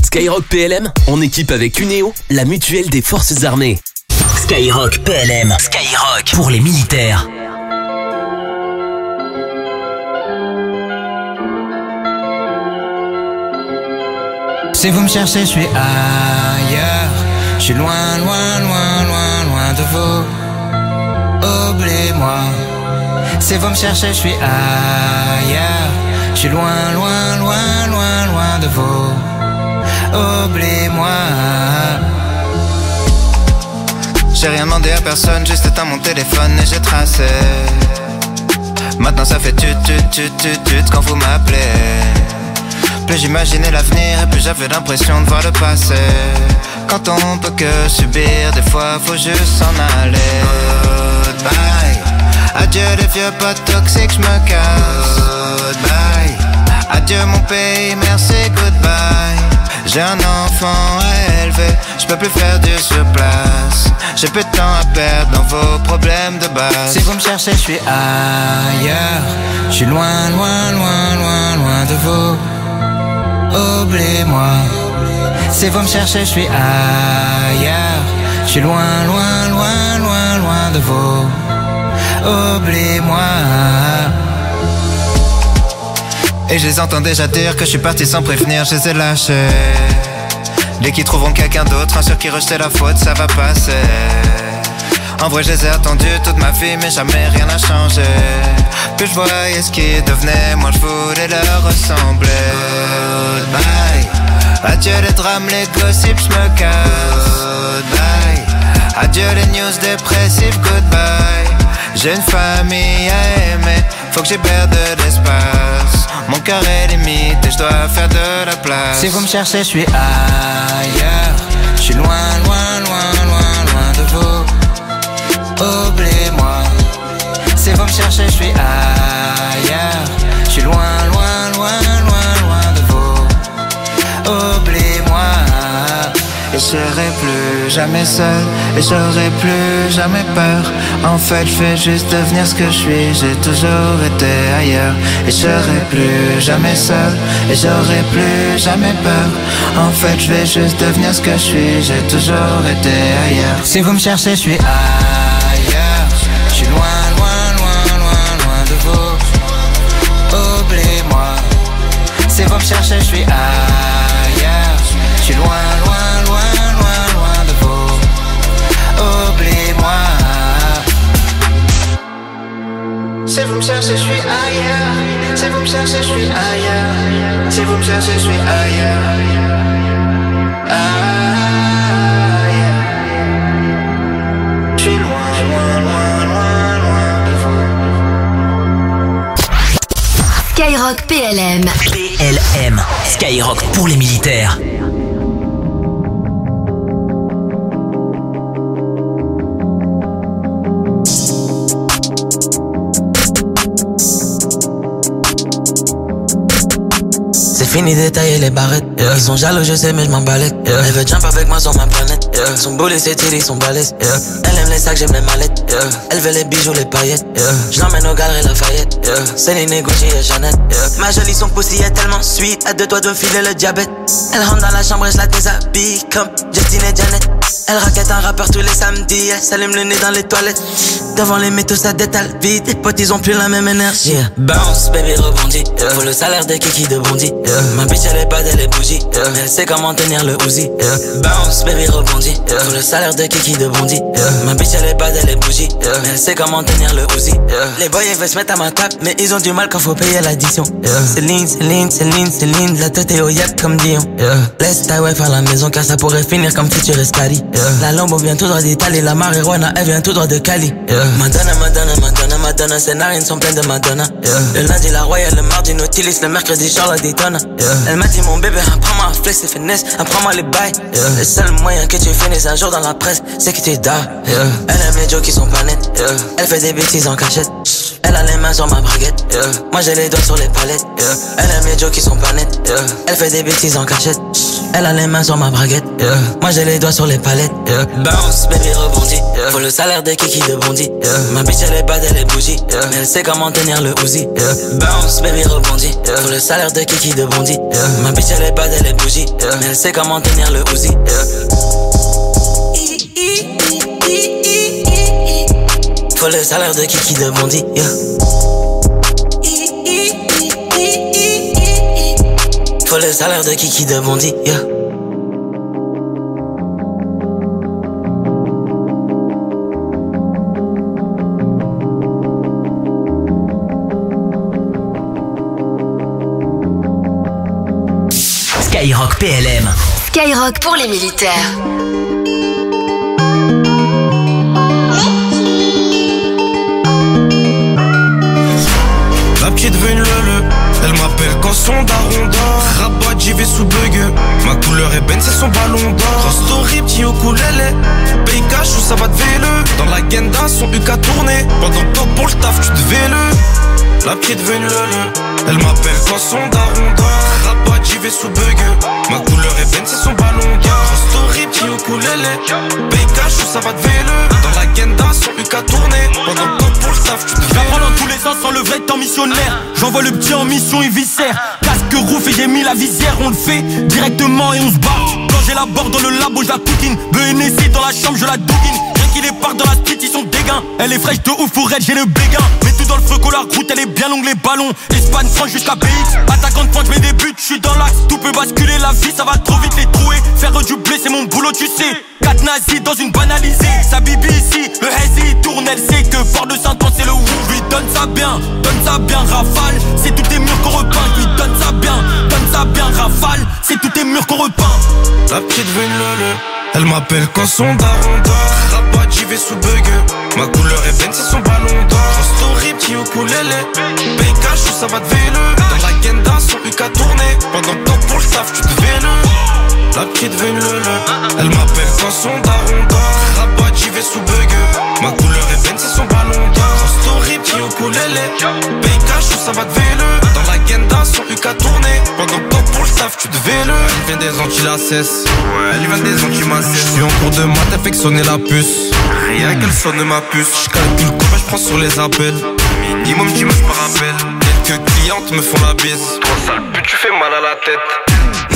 Skyrock PLM, en équipe avec Uneo, la mutuelle des forces armées. Skyrock PLM, Skyrock pour les militaires. Si vous me cherchez, je suis ailleurs. Je suis loin, loin, loin, loin, loin de vous. Oubliez-moi. Si vous me cherchez, je suis ailleurs. Je suis loin, loin, loin, loin, loin de vous. Oubliez-moi. J'ai rien demandé à personne, juste éteint mon téléphone et j'ai tracé. Maintenant ça fait tut quand vous m'appelez. Plus j'imaginais l'avenir et plus j'avais l'impression de voir le passé. Quand on peut que subir, des fois faut juste s'en aller. Goodbye. Adieu les vieux potes toxiques, j'me casse. Goodbye. Adieu mon pays, merci, goodbye. J'ai un enfant à élever, j'peux plus faire du surplace. J'ai peu de temps à perdre dans vos problèmes de base. Si vous me cherchez, je suis ailleurs. Je suis loin, loin, loin, loin, loin de vous. Oubliez-moi. Si vous me cherchez, je suis ailleurs. Je suis loin, loin, loin, loin, loin de vous. Oubliez-moi. Et je les entends déjà dire que je suis parti sans prévenir, je les ai lâchés. Dès qu'ils trouveront quelqu'un d'autre, un sur qui rejeter la faute, ça va passer. En vrai je les ai attendus toute ma vie, mais jamais rien n'a changé. Plus je voyais ce qu'ils devenaient, moi je voulais leur ressembler. Goodbye. Adieu les drames, les gossips, je me casse. Goodbye. Adieu les news dépressives, goodbye. J'ai une famille à aimer, faut que j'héberge de l'espace. Mon cœur est limite et je dois faire de la place. Si vous me cherchez, je suis ailleurs. Je suis loin, loin, loin, loin, loin de vous. Oubliez-moi. Si vous me cherchez, je suis ailleurs. Je suis loin, loin, loin, loin, loin de vous. Oubliez-moi. Et je serai plus jamais seul, et j'aurai plus jamais peur. En fait je vais juste devenir ce que je suis. J'ai toujours été ailleurs. Et je serai plus jamais seul, et j'aurai plus jamais peur. En fait je vais juste devenir ce que je suis. J'ai toujours été ailleurs. Si vous me cherchez, je suis ailleurs. Je suis loin, loin, loin, loin, loin de vous. Oubliez-moi. Si vous me cherchez, je suis ailleurs. Je suis loin, loin, loin, loin, loin de vous. Oubliez-moi. Si vous me cherchez, je suis ailleurs. Si vous me cherchez, je suis ailleurs. Si vous me cherchez, je suis ailleurs. Je suis loin, loin, loin, loin, loin de vous. Skyrock PLM. PLM. Skyrock pour les militaires. Fini d'étailler les barrettes, yeah. Ils sont jaloux, je sais, mais je m'en balèque, yeah. Elle veut jump avec moi sur ma planète, yeah. Son boulet c'est tiré, ils sont balèzes, yeah. Elle aime les sacs, j'aime les mallettes, yeah. Elle veut les bijoux, les paillettes, yeah. Je l'emmène au galeries Lafayette, yeah. Céline, Gucci et Chanel, yeah. Ma jolie, son pussy est tellement sweet, à deux doigts de me filer le diabète. Elle rentre dans la chambre et je la déshabille comme Justine et Janet. Elle raquette un rappeur tous les samedis, elle s'allume le nez dans les toilettes. Devant les métaux ça détale vite, les potes ils ont plus la même énergie, yeah. Bounce, baby rebondit, yeah. Faut le salaire de Kiki de Bondy, yeah. Ma bitch elle est pas elle est bougie, yeah. Elle sait comment tenir le Uzi, yeah. Bounce, baby rebondit, yeah. Faut le salaire de Kiki de Bondy, yeah. Ma bitch elle est pas elle est bougie, yeah. Elle sait comment tenir le Uzi, yeah. Les boys ils veulent se mettre à ma table, mais ils ont du mal quand faut payer l'addition, yeah. Céline, Céline, Céline, Céline, la tête est au yak comme Dion, yeah. Laisse ta wife à la maison car ça pourrait finir comme Futur Escali, yeah. La Lambo vient tout droit d'Italie, la marijuana elle vient tout droit de Cali, yeah. Madonna, Madonna, Madonna, Madonna, ses narines sont pleines de Madonna, yeah. Le lundi la Royale, le mardi Nautilus, le mercredi Charlotte Daytona, yeah. Elle m'a dit mon bébé, apprends-moi à flex et finesse, apprends-moi les bails, yeah. Le seul moyen que tu finisses un jour dans la presse, c'est que tu es da, yeah. Elle aime les jokes qui sont pas nets, yeah. Elle fait des bêtises en cachette, elle a les mains sur ma braguette, yeah. Moi j'ai les doigts sur les palettes, yeah. Elle aime les jokes qui sont pas nets, yeah. Elle fait des bêtises en cachette, Elle a les mains sur ma braguette, yeah. Moi j'ai les doigts sur les palettes, yeah. Bounce, baby rebondit, yeah. Faut le salaire de Kiki de Bondy, yeah. Ma bitch elle est bad, elle est bougie, yeah. Mais elle sait comment tenir le Uzi, yeah. Bounce, baby rebondit, yeah. Faut le salaire de Kiki de Bondy, yeah. Ma bitch elle est bad, elle est bougie, yeah. Mais elle sait comment tenir le Uzi, yeah. Faut le salaire de Kiki de Bondy, yeah. Faut le salaire de Kiki de Bondy, yeah. Skyrock PLM. Skyrock pour les militaires. La petite veut une lele, elle m'appelle quand son daron dort. Rabat, j'y vais sous bug. Ma couleur est Ben, c'est son ballon d'or. Cross story, petit ukulélé. Paye cash ou ça va te véle. Dans la genda, son UK a tourné. Pendant que toi pour le taf, tu te véle. La petite veut une lele, elle m'appelle quand son daron dort. Rabat, j'y vais sous bug. Ma couleur est Ben, c'est son ballon d'or. Cross story, petit ukulélé. Paye cash ou ça va te véle. Dans la genda, son UK a tourné. Pendant que toi pour le taf, tu te véle. J'apprends dans tous les sens sans le vrai temps missionnaire. J'envoie le petit en mission, il viscère. Casque rouf et j'ai mis la visière. On le fait directement et on se barre. Quand j'ai la barre dans le labo, je la coquine. BNC dans la chambre, je la douguine. Rien qu'il est part dans la street, ils sont dégains. Elle est fraîche de ouf, pour elle, j'ai le béguin. Mets tout dans le feu, couleur route, elle est bien longue, les ballons. Espagne, France jusqu'à BX. Attaquant de pointe, je mets des buts, je suis dans l'axe. Tout peut basculer, la vie, ça va trop vite les trouer. Faire du blé, c'est mon boulot, tu sais. 4 nazis dans une banalisée. Sa bibi ici, le hazy tourne, elle sait que Port de Saint-Ouen, c'est le wou. Je lui donne ça bien, rafale. C'est tous tes murs qu'on repeint. Je lui donne ça bien, rafale. C'est tous tes murs qu'on repeint. La petite veut une lele, elle m'appelle quand son daron dort. Rabat, j'y vais sous bug. Ma couleur est Ben, c'est son ballon d'or. Cross story, petit ukulélé. Paye cash ou ça va te véle. Dans la genda, son UK a tourné. Pendant que toi pour le taf, tu te véle. La petite veut une lele, elle m'appelle quand son daron dort. Rabat, j'y vais sous bug. Ma couleur est Ben, c'est son ballon d'or. Cross story, petit ukulélé. Paye cash ou ça va te véle. Dans la genda, son UK a tourné. Pendant que toi pour le taf, tu te véle. Elle vient des anti-lacesse, ouais, elle vient des anti-macesse. J'suis en cours de maths, elle fait que sonner la puce. Rien qu'elle sonne ma puce. J'calcule combien j'prends sur les appels. Minimum 10 meufs par appel. Quelques clientes me font la bise. Toi sale pute, tu fais mal à la tête.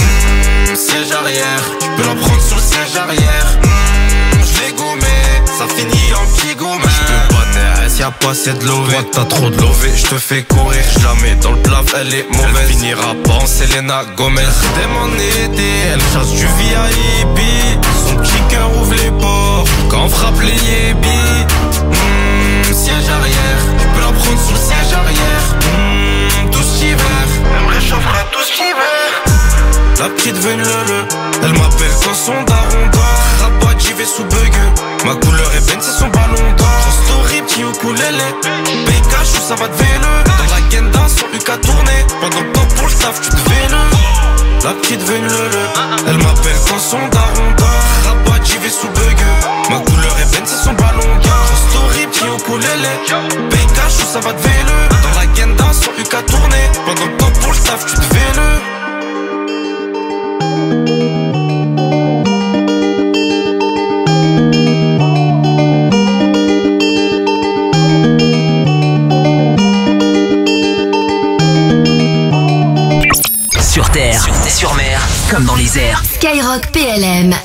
Siège arrière, tu peux la prendre sur le siège arrière. Je l'ai gommé, ça finit en petit gommé. Je peux pas naître, y'a pas assez de lové. Toi t'as trop de lové, je te fais courir. Je la mets dans le plat, elle est mauvaise. Elle finira pas en Selena Gomez. Dès mon été, elle chasse du VIP. Son petit cœur ouvre les portes quand on frappe les yébis. Siège arrière, tu peux la prendre sur le siège arrière. Tout cet hiver, elle me réchauffera tout cet hiver. La petite veut une lele, elle m'appelle quand son daron dort. Rabat, j'y vais sous bug. Ma couleur est Ben, c'est son ballon d'or. Cross story, petit ukulélé. Paye cash ou ça va te véle. Dans la genda, son UK a tourné. Pendant que toi pour le taf, tu te véle. La petite veut une lele, elle m'appelle quand son daron dort. Rabat, j'y vais sous bug. Ma couleur est Ben, c'est son ballon d'or. Cross story, petit ukulélé. Paye cash ou ça va te véle. Dans la genda, son UK a tourné. Pendant que toi pour le taf, tu te véle. Sur terre, sur mer, comme dans les airs. Skyrock PLM.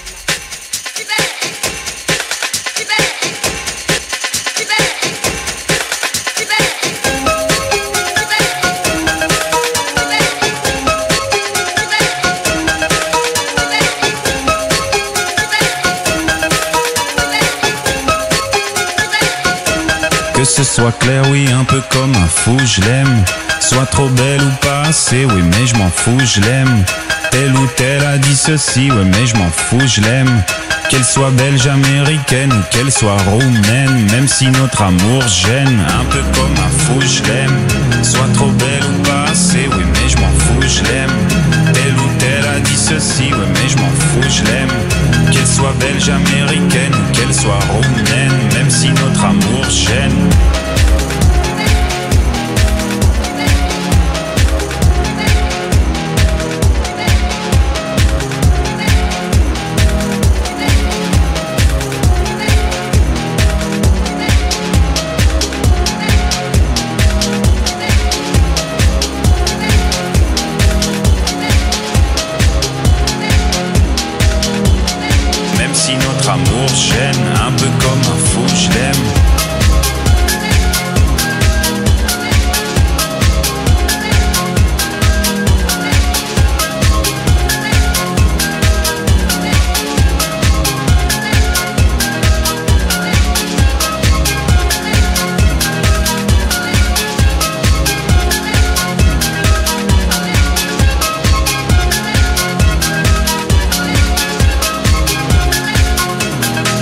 Que ce soit clair, oui, un peu comme un fou, je l'aime. Soit trop belle ou pas assez, oui, mais je m'en fous, je l'aime. Telle ou telle a dit ceci, ouais, mais je m'en fous, je l'aime. Qu'elle soit belge, américaine ou qu'elle soit roumaine, même si notre amour gêne. Un peu comme un fou, je l'aime. Soit trop belle ou pas assez, oui, mais je m'en fous, je l'aime. Telle ou telle a dit ceci, ouais, mais je m'en fous, je l'aime. Qu'elle soit belge, américaine ou qu'elle soit roumaine, même si notre amour gêne.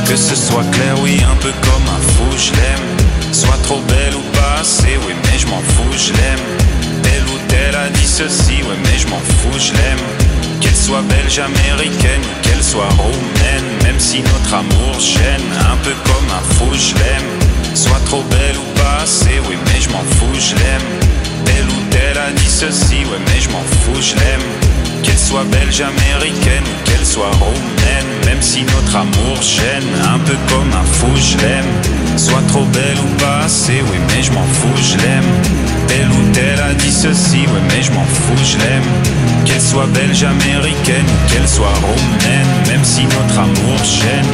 Que ce soit clair, oui, un peu comme un fou, je l'aime. Soit trop belle ou pas assez, oui, mais je m'en fous, je l'aime. Telle ou telle a dit ceci, ouais, mais je m'en fous, je l'aime. Qu'elle soit belge, américaine, ou qu'elle soit roumaine, même si notre amour gêne, un peu comme un fou, je l'aime. Soit trop belle ou pas assez, oui, mais je m'en fous, je l'aime. Telle ou telle a dit ceci, ouais, mais je m'en fous, je l'aime. Qu'elle soit belge, américaine, ou qu'elle soit roumaine, même si notre amour gêne, un peu comme un fou, je l'aime. Soit trop belle ou pas assez, oui, mais je m'en fous, je l'aime. Telle ou telle a dit ceci, ouais, mais je m'en fous, je l'aime. Qu'elle soit belge, américaine, ou qu'elle soit roumaine, même si notre amour gêne.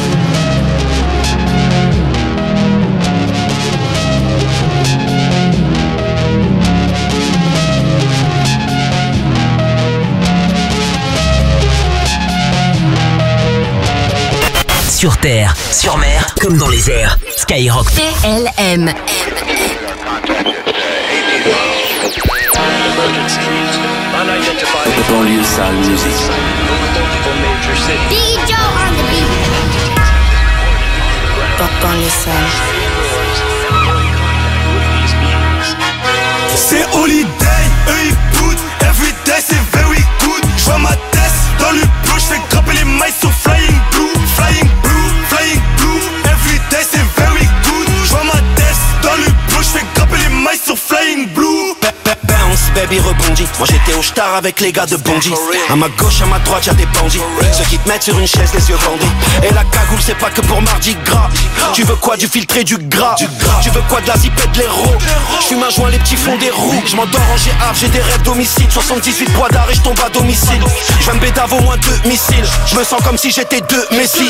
Sur terre, sur mer, comme dans les airs. Skyrock PLM. Banlieue sale musique. Big Joe on the beat. Banlieue sale. C'est holiday, eux ils boot. Everyday c'est very good. J'vois ma tête dans le bleu, j'fais grimper les mailles sur flying blue. Flying blue, flying blue. Everyday c'est very good. J'vois ma tête dans le bleu, j'fais grimper les mailles sur flying blue. Bounce, baby rebondit. Moi j'étais au star avec les gars de Bondy. À ma gauche, à ma droite, y'a des bandits. Ceux qui te mettent sur une chaise, les yeux bandés. Et la cagoule, c'est pas que pour Mardi Gras. Tu veux quoi, du filtré, du gras? Tu veux quoi, de la zipette, de l'héros? J'fume un joint, les petits font des roues. J'm'endors en G-Havre, j'ai des rêves d'homicide. 78 poids d'arrêt, j'tombe à domicile. J'vais me bédave au moins 2 missiles. J'me sens comme si j'étais 2 Messi.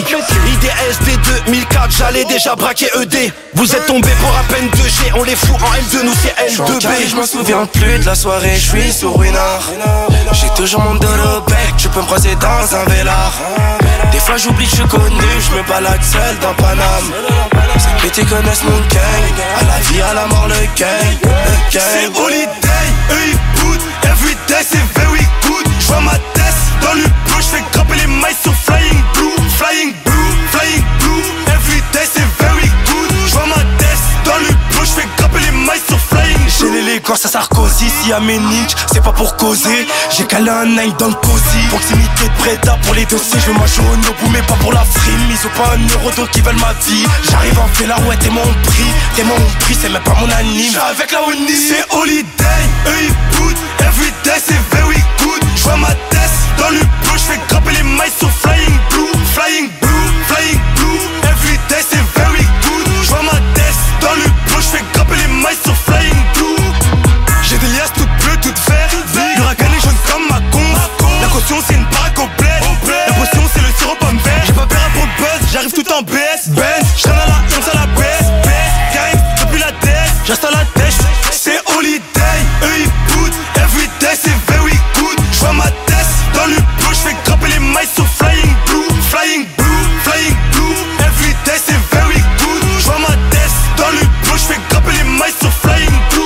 IDSD 2004, j'allais déjà braquer ED. Vous êtes tombés pour à peine 2G. On les fout en L2, nous c'est L2B. J'm'en souviens plus de la soirée, j'suis sur Winard. J'ai toujours mon dos au bec, tu peux me croiser dans un vélard. Des fois j'oublie que je suis connu, j'me balade seul dans Paname. Ces petits connaissent mon gang, à la vie, à la mort, le gang. C'est holiday, eux ils boot. Everyday c'est very good. J'vois ma tête dans le bleu, j'fais grimper les mailles sur flying blue. Flying blue, flying blue. Everyday c'est very good. J'vois ma tête dans le bleu, j'fais grimper les mailles sur flying blue. J'ai l'élégance à Sarkozy, si à Ménique, c'est pas pour causer. J'ai calé un nine dans le cosy. Proximité de Breda pour les dossiers, je veux ma jaune au bout mais pas pour la frime. Ils ont pas un euro d'eau qui veulent ma vie. J'arrive en fait là, ouais t'es mon prix, c'est même pas mon anime. J'suis avec la Oni. C'est holiday, eux ils boot. Everyday c'est very good. J'vois ma tête dans le bleu, j'fais grimper les mailles sur flying blue. Flying blue, flying blue. Everyday c'est very good. J'vois ma tête dans le bleu, j'fais grimper les mailles sur flying blue. J'ai des liasses toutes bleues, toutes vertes. L'huracan est jaune comme ma con. La caution c'est une baraque au bled. La potion c'est le sirop pomme vert. J'ai pas peur pour le buzz, j'arrive tout en BS. Benz, j'traîne à la 11 à la baisse. Gang, depuis la tête, j'reste à la tête. C'est holiday, eux ils boot. Everyday c'est very good. J'vois ma tête dans le bleu, j'fais grimper les mailles sur flying blue. Flying blue, flying blue. Everyday c'est very good. J'vois ma tête dans le bleu, j'fais grimper les mailles sur flying blue.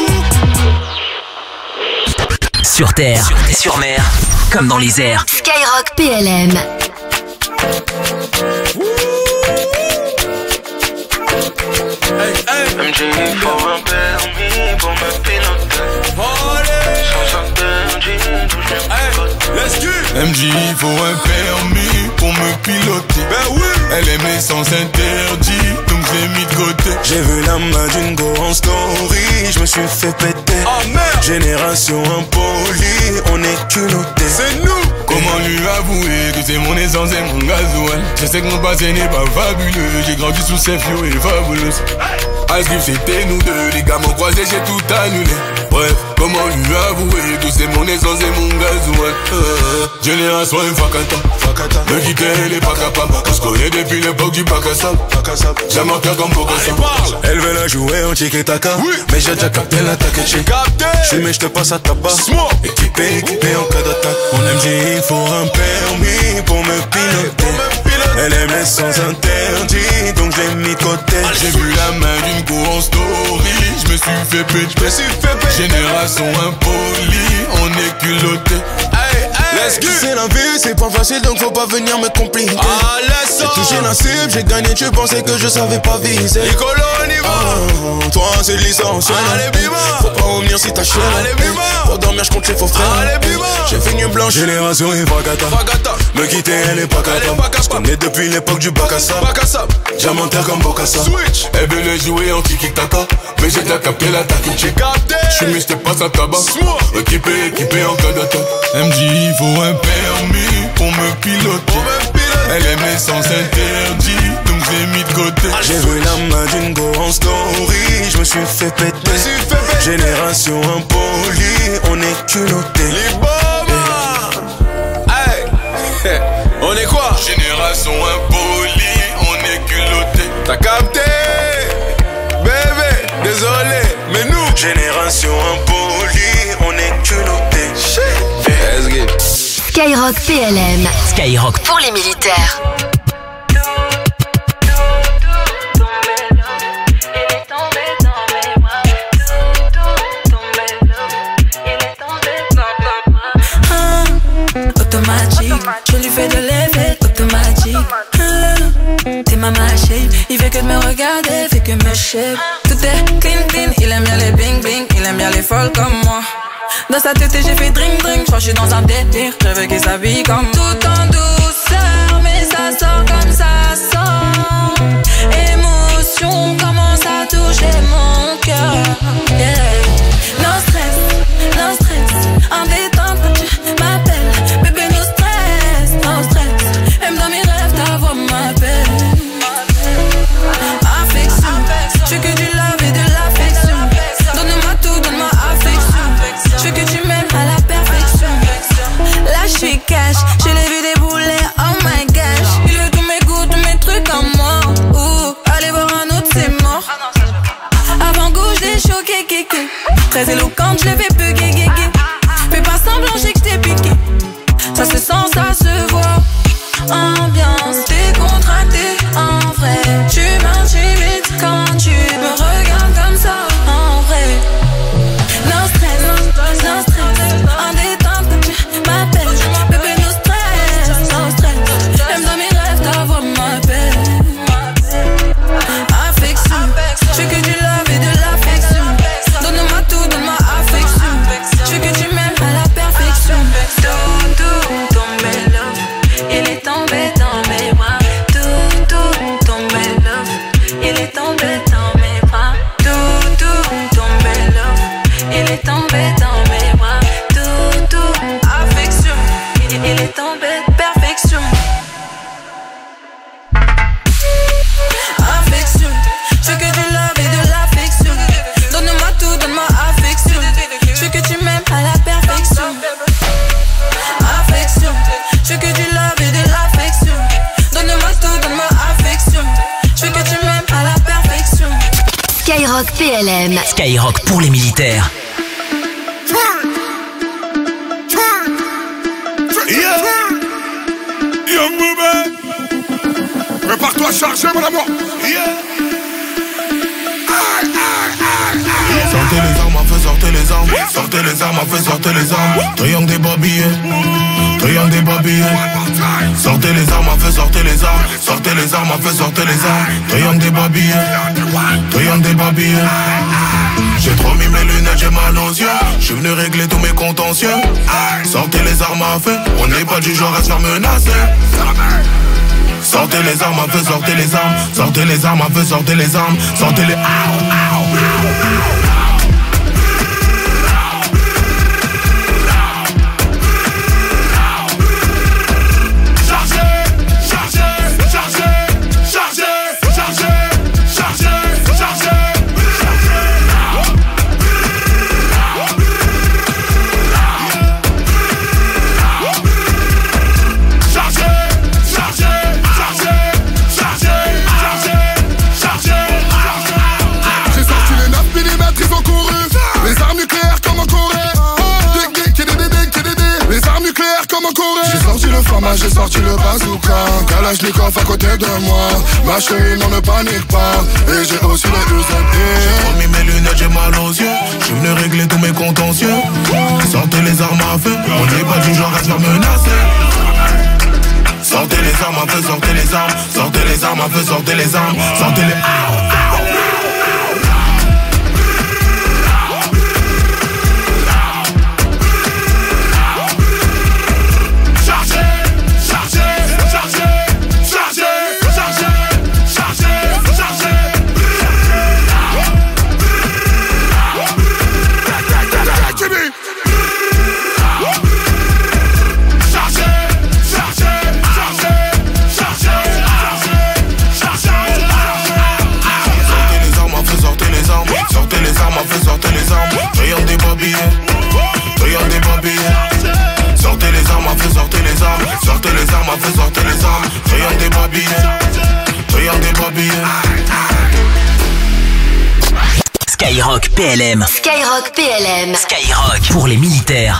sur terre, sur mer, comme dans les airs. Skyrock PLM. MJ faut un permis pour me piloter. Sans un permis, touche mes MJ faut un permis pour me piloter. Ben oui. Elle est sans interdit, donc j'ai mis de côté. J'ai vu la main d'une go en story, je me suis fait péter. Oh merde. Génération impolie, on est culotté. C'est nous. Comment lui avouer que c'est mon essence et mon gasoil? Je sais que mon passé n'est pas fabuleux. J'ai grandi sous ces fio et fabuleux. Ice Cube c'était nous deux, les gars m'ont croisé, j'ai tout annulé. Bref, comment lui avouer que c'est mon essence et mon gasoil? Génération Fakata, me quitter elle est pas capable. On se connaît depuis l'époque du bac à sable. J'aime un cœur comme Bokassa. Elle veut la jouer en tiki-taka, oui. Mais j'ai déjà capté l'attaque. J'suis mais j'te passe à tabac. Équipé en cas d'attaque. Mon MJ il faut un permis pour me piloter. Elle aime les sens interdits, donc je l'ai mis de côté. J'ai vu la main d'une go en story, je me suis fait péter. Génération impolie, on est culotté. C'est la vie, c'est pas facile donc faut pas venir me compliquer. J'ai touché la cible, j'ai gagné, tu pensais que je savais pas viser. Nicolo, on y va. Toi c'est licence. Allez, bima. Faut pas revenir si t'as chier. Allez, bima. Pour dormir, j'compte les faux frères. Allez, bima. J'ai fait une blanche. Génération et Vagata. Me quitter, elle est pas cata. J'connais depuis l'époque du bac à sable. Diamantaire comme Bocassa. Switch. Elle veut jouer en kiki-taka. Mais j'ai déjà capté l'attaque. J'ai capté. J'suis mis, j'te passe un tabac. Équipé en cas d'attaque. MJ, il faut un permis pour me piloter. Elle aime l'essence interdit, donc j'ai mis de côté. J'ai vu la main d'une go en story, je me suis fait péter. Génération impolie, on est culotté. Hey, on est quoi? Génération impolie, on est culotté. T'as capté? Bébé, désolé, mais nous Génération impolie, on est culotté. Let's get. Skyrock PLM. Skyrock Pour les militaires. Automatique, je lui fais de l'effet automatique. T'es ma shape, il fait que de me regarder, fait que me shape. Tout est clean, il aime bien les bling bling, il aime bien les folles comme moi. Dans sa tête j'ai fait drink, je crois que je suis dans un délire. Je veux qu'il s'habille comme tout en douceur, mais ça sort comme ça sort. Émotion commence à toucher mon cœur. Yeah. No stress, en détente quand tu m'appelles. Bébé, no stress. Même dans mes rêves, ta voix m'appelle. Affection, je veux que du love et de l'affection. Donne-moi tout, donne-moi affection. Je veux que tu m'aimes à la perfection. Là je suis cash, je l'ai vu débouler, oh my gosh. Il veut tous mes goûts, tous mes trucs en moi. Allez voir un autre, c'est mort. Avant goût, je l'ai choqué, kéké. Très éloquente, je l'ai fait bugger. Fais pas semblant, j'ai que t'ai piqué. Ça se sent, ça se voit. Ambiance décontractée, en vrai. Tu m'intimides quand tu me regardes comme ça, en vrai. No stress, en détente quand tu m'appelles. Bébé, no stress. Même dans mes rêves, ta voix m'appelle. Affection, je veux que du love et de l'affection. Donne-moi tout, donne-moi affection. Je veux que tu m'aimes à la perfection. Tout tombé love, il est tombé dans mes bras. Tout tombé love, il est tombé dans mes bras. Tout tombé love, il est tombé dans mes bras. Tout affection, il est tombé perfection. Affection, je veux que du love et de l'affection. Donne-moi tout, donne-moi affection. Je veux que tu m'aimes à la perfection. Affection, je veux que du love et de l'affection. Donne-moi tout, donne-moi affection. Je veux que tu m'aimes à la perfection. Skyrock PLM. Skyrock pour les militaires. Yeah. Young Booba. Prépare-toi à charger, mon amour. Yeah. Sortez les armes, à feu, sortez les armes. Sortez les armes, à feu, sortez les armes. Triangle des babillés. Sortez les armes, à feu, sortez les armes. Sortez les armes, à feu, sortez les armes. Triangle des babillés. J'ai trop mis mes lunettes, j'ai mal aux yeux. Je suis venu régler tous mes contentieux. Sortez les armes à feu, on n'est pas du genre à se faire menacer. Sortez les armes à feu, sortez les armes. Sortez les armes à feu, sortez les armes. Sortez les J'ai sorti les 9 mm le format, j'ai sorti le bazooka. Kalachnikov à côté de moi. Ma chérie, non ne panique pas. Et j'ai aussi les UZP. J'ai remis mes lunettes, j'ai mal aux yeux. Je suis venu régler tous mes contentieux. Sortez les armes à feu. On n'est pas du genre à se faire menacer. Sortez les armes à feu, sortez les armes. Sortez les armes à feu, sortez les armes. Sortez les armes. Sortez les armes, rayon des babillets. Rayon des babillets. Sortez les armes à feu, sortez les armes. Sortez les armes à feu, sortez les armes. Rayon des babillets. Rayon des babillets. Skyrock PLM. Skyrock PLM. Skyrock pour les militaires.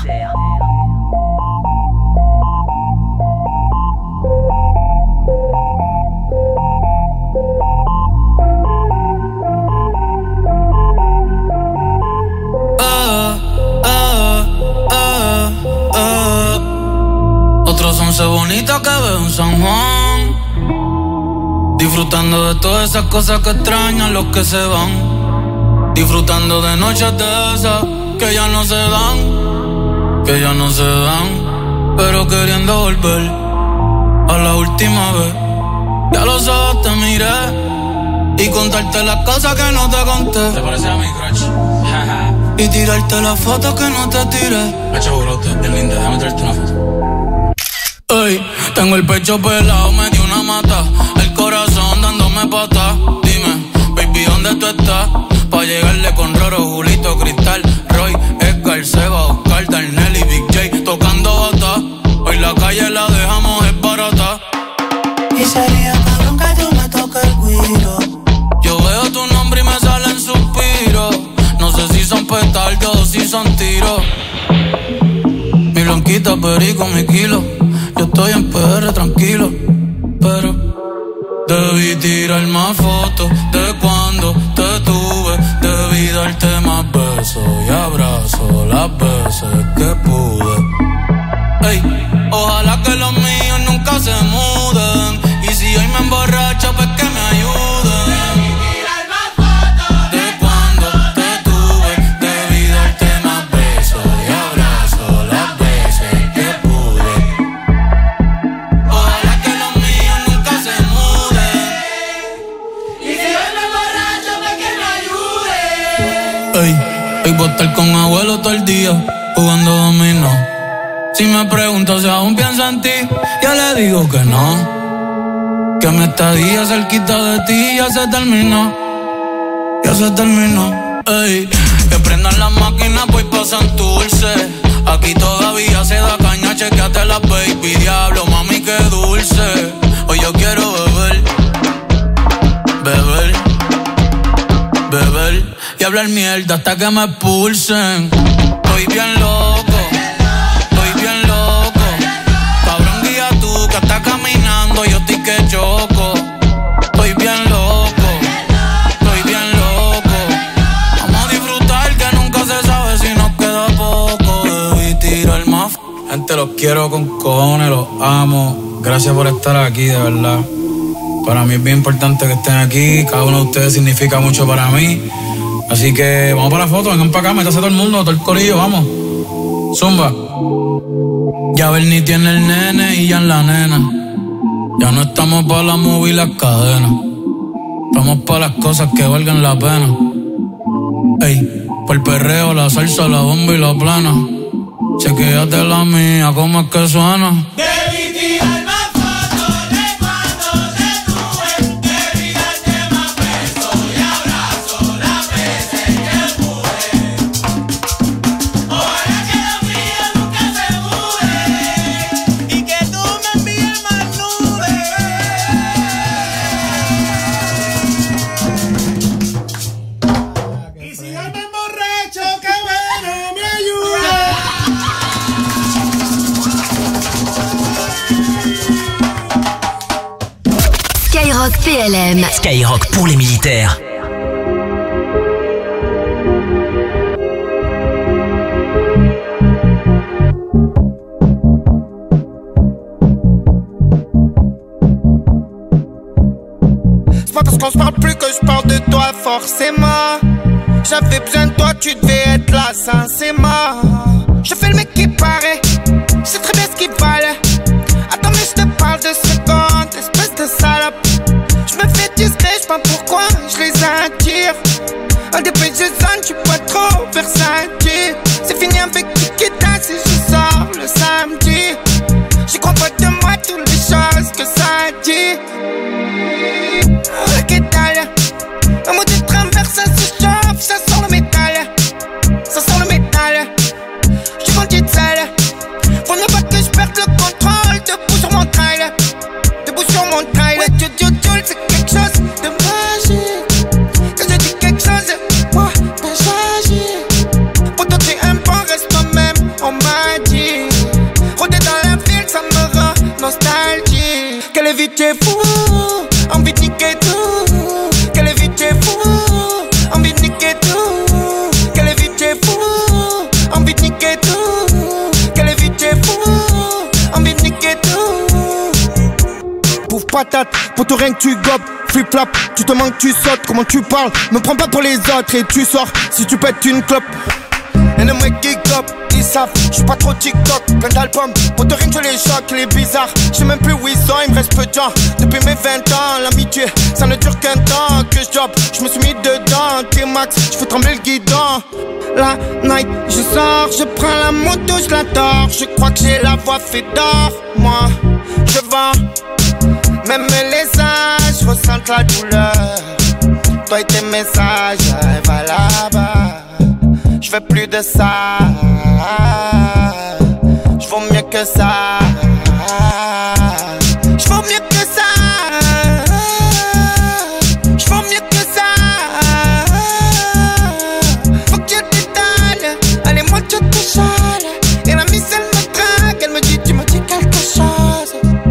Otros 11 bonitos que veo en San Juan, disfrutando de todas esas cosas que extrañan los que se van, disfrutando de noches de esas que ya no se dan, que ya no se dan, pero queriendo volver a la última vez. Ya los ojos te miré y contarte las cosas que no te conté. ¿Te parece a mi crush? Y tirarte las fotos que no te tiré. Hacho brote, bien linda, déjame traerte una foto. Ey, tengo el pecho pelado, me dio una mata, el corazón dándome patas. Dime, baby, ¿dónde tú estás? Pa' llegarle con Roro, Julito, Cristal, Roy, Edgar, Seba, Oscar, Darnell y Big J tocando bata. Hoy la calle la dejamos es barata. Y sería cabrón que yo me toque el guiro. Yo veo tu nombre y me salen suspiros. No sé si son petardos o si son tiros. Mi blanquita, perico, mi kilo. Yo estoy en PR tranquilo, pero debí tirar más fotos de cuando te tuve. Debí darte más besos y abrazos las veces que pude. Ey, ojalá que los míos nunca se muden. Y si hoy me emborracho, pues que me ayuden. Hoy voy a estar con abuelo todo el día jugando dominó. Si me pregunto si aún pienso en ti, yo le digo que no. Que mi estadía cerquita de ti ya se terminó. Ya se terminó. Ey, que prendan las máquinas pues pasan dulce. Aquí todavía se da caña, chequeate la baby. Diablo, mami, qué dulce. Hoy yo quiero beber, beber, beber y hablar mierda hasta que me expulsen. Estoy bien loco, estoy bien loco. Cabrón, guía tú que estás caminando, yo estoy que choco. Estoy bien loco, estoy bien loco. Vamos a disfrutar que nunca se sabe si nos queda poco. Debí tirar más. Gente, los quiero con cojones, los amo. Gracias por estar aquí, de verdad. Para mí es bien importante que estén aquí. Cada uno de ustedes significa mucho para mí. Así que vamos para la foto, vengan para acá, métase todo el mundo, todo el corillo, vamos. Zumba. Ya Bernie tiene el nene y ya en la nena. Ya no estamos para la movie y las cadenas. Estamos para las cosas que valgan la pena. Ey, por el perreo, la salsa, la bomba y la plana. Chequéate la mía, ¿cómo es que suena? Debí tirar más fotos de cuando te tuve. Debí darte más besos y abrazos las veces que pude. Ojalá que los míos nunca se muden y que tú me envíes más nubes. Y si yo me emborracho, que bueno me ayude. Skyrock PLM. Skyrock pour les militaires. C'est pas parce qu'on se parle plus que je parle de toi forcément. J'avais besoin de toi, tu devais être là, sincèrement. Je fais le mec qui paraît, je sais très bien ce qu'il fallait. Attends mais je te parle de secondes, espèce de salope. Je me fais discret, je sais pas pourquoi je les attire. Un dépêche de zone, je suis pas trop versatile. C'est fini avec Kikita si je sors le samedi. J'y crois pas de moi toutes les choses que ça dit. Ok t'as un mot de travers, ça se chauffe, ça sent le métal. Ça sent le métal. J'suis vendu de sale. Faut ne pas que je perde le contrôle. Debout sur mon trail. Debout sur mon trail. Ouais, c'est quelque chose de magique. Quand je dis quelque chose, moi, t'as changé. Pourtant tu aimes pas, reste toi-même, on m'a dit. Rôder dans la ville, ça me rend nostalgique. Quelle vie t'es fou, envie de niquer tout. Quelle vie t'es fou, envie de niquer tout. Quelle vie t'es fou, envie de niquer tout. Quelle vie t'es fou, envie de niquer tout. Pouf patate, pour tout rien que tu gobes. Flip flap, tu te manques, tu sautes. Comment tu parles, me prends pas pour les autres. Et tu sors, si tu pètes une clope. Et le mec qui gobe, ils savent, j'suis pas trop TikTok. Plein d'albums, pour te rien que je les choque. Il est bizarre, j'sais même plus où ils sont. Il me reste peu de temps, depuis mes 20 ans. L'amitié, ça ne dure qu'un temps. Que je job, j'me suis mis dedans. T-Max, j'fais trembler le guidon. La night, je sors, je prends la moto, je la dors. Je crois que j'ai la voix fait d'or. Moi, je vends, même les âges ressentent la douleur. Toi et tes messages, va là-bas. Je veux plus de ça. Je vaux mieux que ça. Je vaux mieux que ça. Je vaux mieux que ça. Faut que je t'étale. Allez, moi je te chale. Et la miss elle me drague. Elle me dit, tu me dis quelque chose.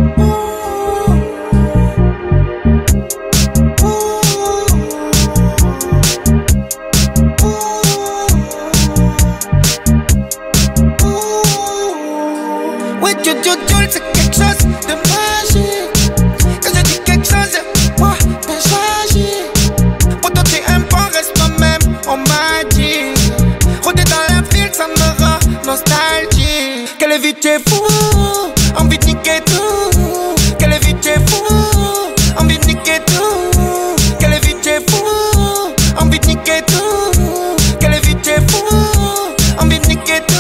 C'est quelque chose de magique. Quand je dis quelque chose, moi, t'as changé. Pourtant tu aimes pas, reste toi-même, on m'a dit. Rôder dans la ville, ça me rend nostalgique. Quelle vie t'es fou, envie de niquer tout. Quelle vie t'es fou, envie de niquer tout. Quelle vie t'es fou, envie de niquer tout. Quelle vie t'es fou, envie de niquer tout.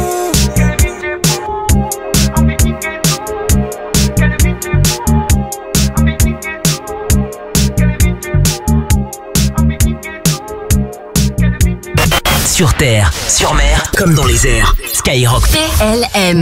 Sur terre, sur mer, comme dans les airs. Skyrock PLM.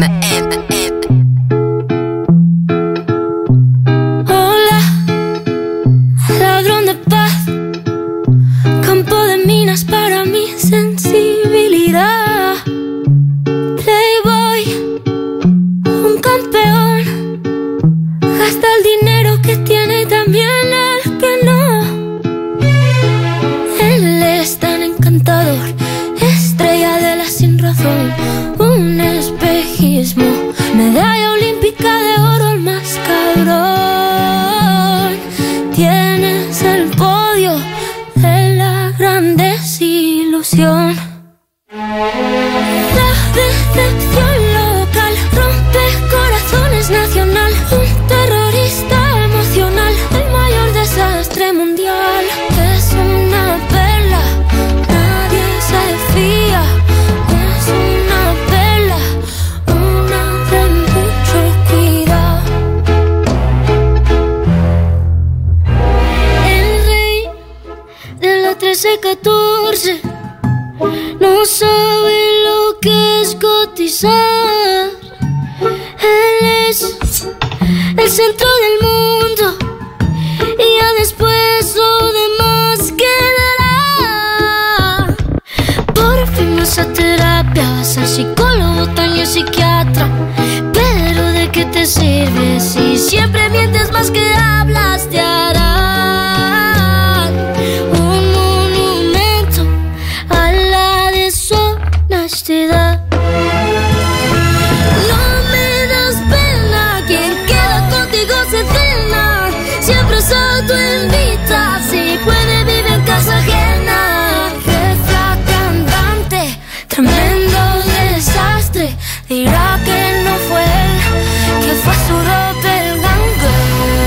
Hola, ladrón de paz. Campo de minas para mi sensibilidad. Playboy, un campeón. Gasta el dinero que tiene y también el que no. Él es tan encantador, estrella de la sin razón, un espejismo, medalla olímpica de oro, el más cabrón. Tienes el podio de la gran desilusión. La decepción local rompe corazones nacional, un terrorista emocional, el mayor desastre mundial. Es una perla, nadie se fía. Es una perla, una de mucho cuidado. El rey de la 13-14 no sabe lo que es cotizar. Él es el centro del mundo y ya después lo demás quedará. Por fin vas a terapia, vas al psicólogo, tal y el psiquiatra. Pero de qué te sirve si siempre mientes más que hablas? Te harán un monumento a la deshonestidad. No me das pena, quien queda contigo se cena. Siempre se autoinvita, si puede vive en casa ajena. Jefa cantante, tremendo desastre. Dirá que no fue él, que fue su doppelganger.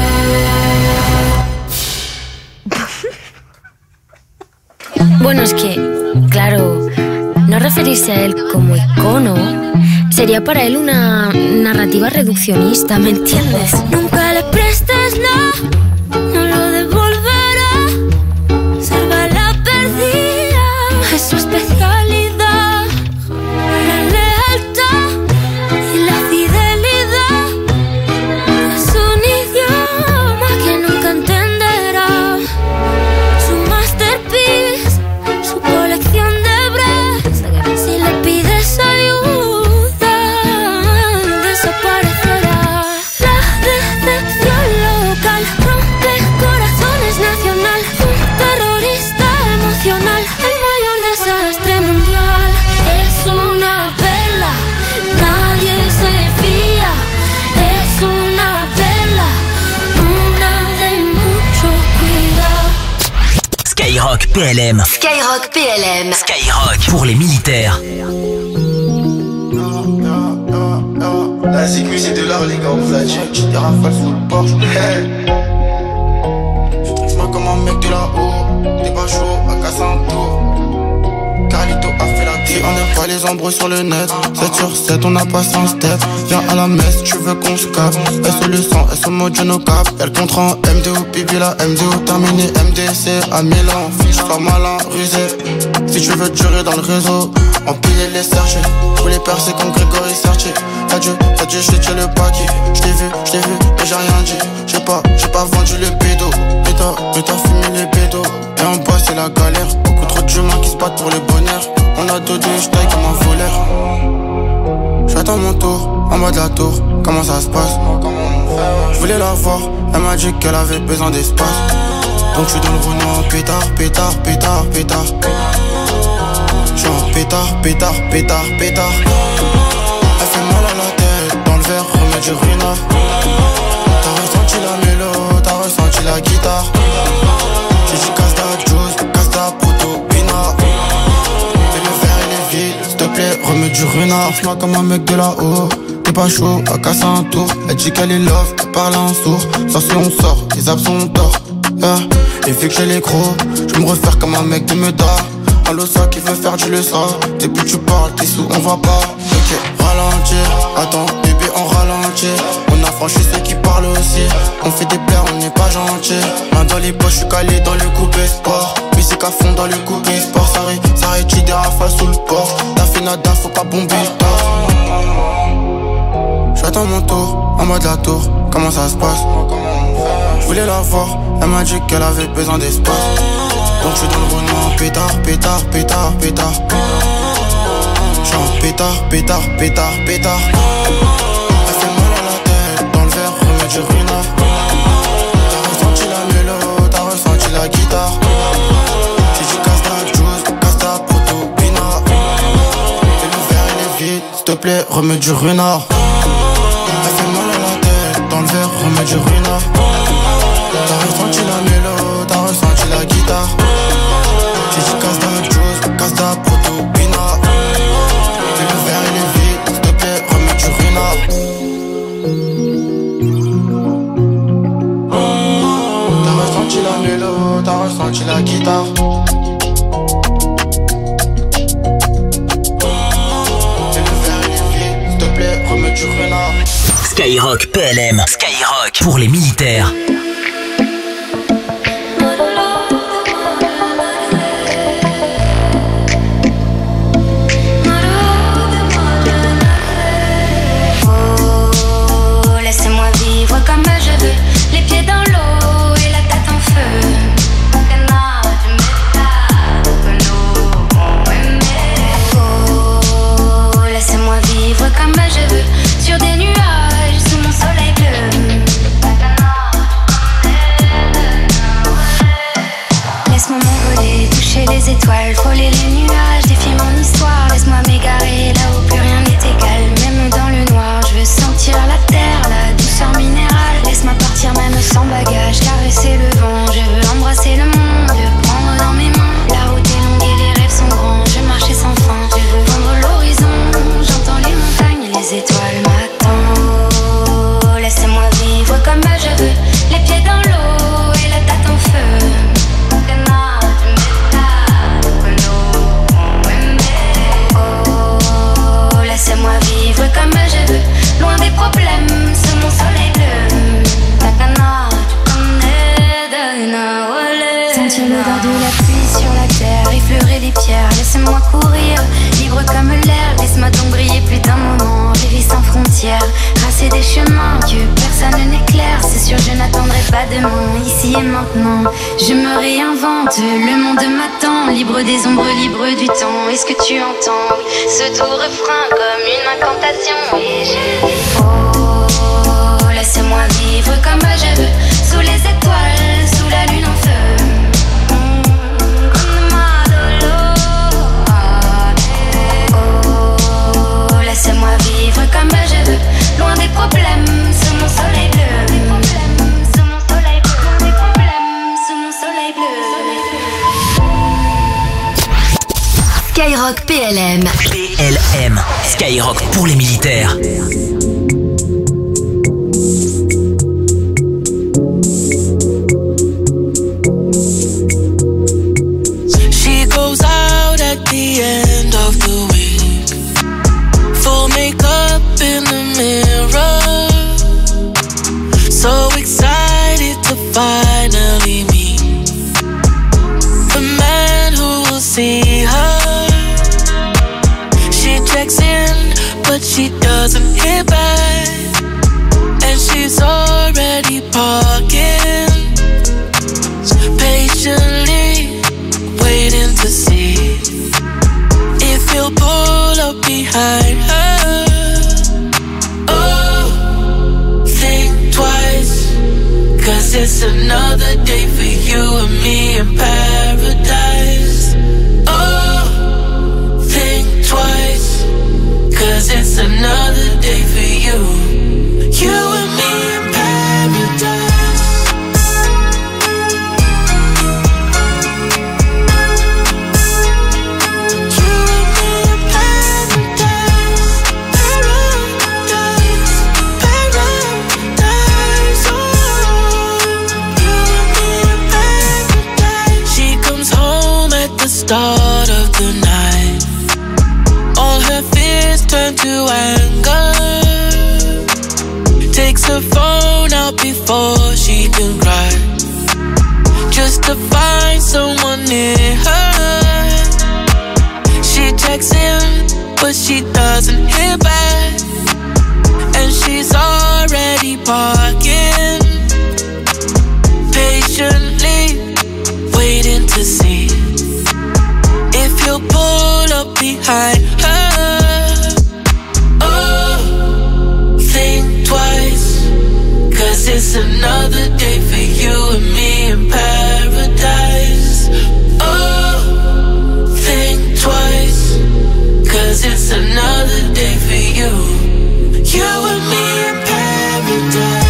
Bueno, es que, claro, no referirse a él como icono sería para él una narrativa reduccionista, ¿me entiendes? Nunca le prestes nada, no lo devolverá. Salva la perdida, es su especialidad. La lealtad y la fidelidad es un idioma que nunca entenderá. Su masterpiece, su colección de breves. Si le pides ayuda, desaparecerá. La decepción local rompe corazones nacional. Un terrorista emocional, el mayor desastre mundial. Es una vela, nadie se fía. Es una vela, una de mucho cuidado. Skyrock PLM. Skyrock PLM. Skyrock pour les militaires. La sécu c'est de l'art les gars, on flat check, j'ai des rafales sous le Porsche. Hey. Je comme un mec de là-haut, des bachos à casser un tour. Carlito a fait la vie, on n'aime pas les embrouilles sur le net. 7 sur 7, on n'a pas 100 steps. Viens à la messe, tu veux qu'on se capte. S le sang, S au mode no cap. Elle contre en MDO, pipi la MDO terminé MDC à Milan. Fiche pas malin, rusé. Si tu veux durer dans le réseau, empiler les sergés. Pour les percer comme Grégory Sertier. Adieu, j'ai tué le paquet. J't'ai vu, mais j'ai rien dit. J'ai pas vendu le bédo. Mais t'as fumé les bédos. Et en bas c'est la galère. Beaucoup trop d'humains qui se battent pour le bonheur. On a deux j'taille comme un voleur. J'attends mon tour, en bas de la tour. Comment ça se passe? Je voulais la voir, elle m'a dit qu'elle avait besoin d'espace. Donc je suis dans le Renault, pétard. J'suis en pétard. Elle fait mal à la tête, dans le verre, remets du ruinard. T'as ressenti la mélo, t'as ressenti la guitare. J'ai dit casse ta juice, casse ta proto, pina. Et le verre il est vide, s'il te plaît, remets du ruinard. Moi comme un mec de là-haut, t'es pas chaud, à casser un tour. Elle dit qu'elle est love, elle parle en sourd. Sauf si on sort, les abs sont tort. Et vu que j'ai les crocs, je me refaire comme un mec de Meda. Un losa qui veut faire du leçon. Depuis tu parles, t'es sous, on va pas. Ok, ralentir, attends, bébé on ralentit. On a franchi ceux qui parlent aussi. On fait des plaies, on n'est pas gentil. Main dans les poches, je suis calé dans le coupé sport. Musique à fond dans le coupé sport. Ça rétire des rafales sous le port. T'as fait nada, faut pas bomber le tort. J'attends mon tour, en bas de la tour. Comment ça se passe? Je voulais la voir, elle m'a dit qu'elle avait besoin d'espace. Donc je suis dans le Renault, pétard. J'suis en pétard. Elle fait mal à la tête, dans le verre, remets du ruinard. T'as ressenti la mélo, t'as ressenti la guitare. J'ai dit casse ta juice, casse ta proto, pina. Et le verre il est vide, s'il te plaît, remets du ruinard. Elle fait mal à la tête, dans le verre, remets du ruinard. T'as ressenti la mélo, t'as ressenti la guitare. J'ai dit casse ta juice, casse ta proto, pina. Et le verre il est vide, s'il te plaît, remets du ruinard. T'as ressenti la mélo, t'as ressenti la guitare. Et le verre il est vide, s'il te plaît, remets du ruinard. Skyrock PLM. Skyrock pour les militaires. Comme je veux, les pieds dans l'eau et la tête en feu. Oh, laissez-moi vivre comme je veux, sur des nuages, sous mon étoiles, frôler les nuages, défier mon histoire. Laisse-moi m'égarer là où plus rien n'est égal. Même dans le noir, je veux sentir la terre, la douceur minérale. Laisse-moi partir même sans bagage, caresser le vent. Je veux embrasser le monde, le prendre dans mes mains. La route est longue et les rêves sont grands, je veux marcher sans fin. Je veux vendre l'horizon, j'entends les montagnes et les étoiles m'attendent. Laissez-moi vivre comme je veux, les pieds dans l'eau et la tête en feu. Oh, laissez-moi vivre comme je veux, loin des problèmes, sous mon soleil bleu. Takana, tu connais Dana, olé. Sentir l'odeur de la pluie sur la terre, effleurer les pierres, laissez-moi courir, libre comme l'air. Laisse-moi donc briller plus d'un moment, rêver sans frontières, tracer des chemins que personne n'éclaire. C'est sûr je n'attendrai pas demain, ici et maintenant. Je me réinvente, le monde m'attend, libre des ombres, libre du temps. Est-ce que tu entends ce doux refrain comme une incantation? Et je dis oh, laissez-moi vivre comme je veux, sous les étoiles, sous la lune en feu. Laissez-moi vivre comme je veux, loin des problèmes, sous mon soleil bleu. Sous mon soleil bleu, loin des problèmes, sous mon soleil bleu. Skyrock PLM. PLM, Skyrock pour les militaires. She goes out at the end of the week, full makeup in the mirror, so excited to finally meet the man who will see her. She checks in, but she doesn't hear back, and she's already parking, patiently waiting to see if he'll pull up behind her. Oh, think twice, 'cause it's another day for you and me in paradise. Oh, think twice, 'cause it's another day for you, you and me in paradise. Start of the night, all her fears turn to anger. Takes her phone out before she can cry, just to find someone near her. She checks in, but she doesn't hear back, and she's already parking, patiently waiting to see if you'll pull up behind her. Oh, think twice, 'cause it's another day for you and me in paradise. Oh, think twice, 'cause it's another day for you, you and me in paradise.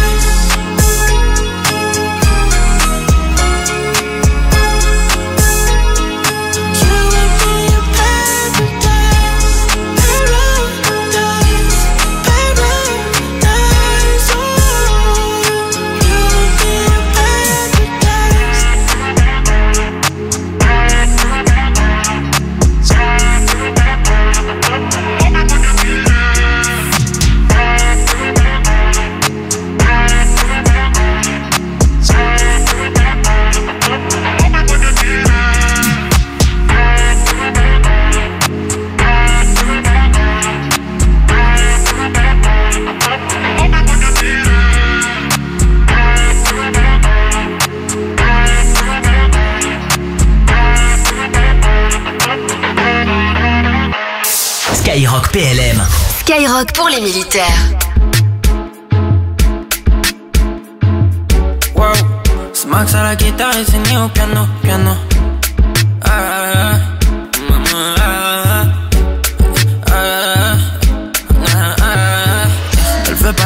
Skyrock PLM. Skyrock pour les militaires. Wow, Smax à la guitare et c'est ni au piano, piano. Ah, ah, ah.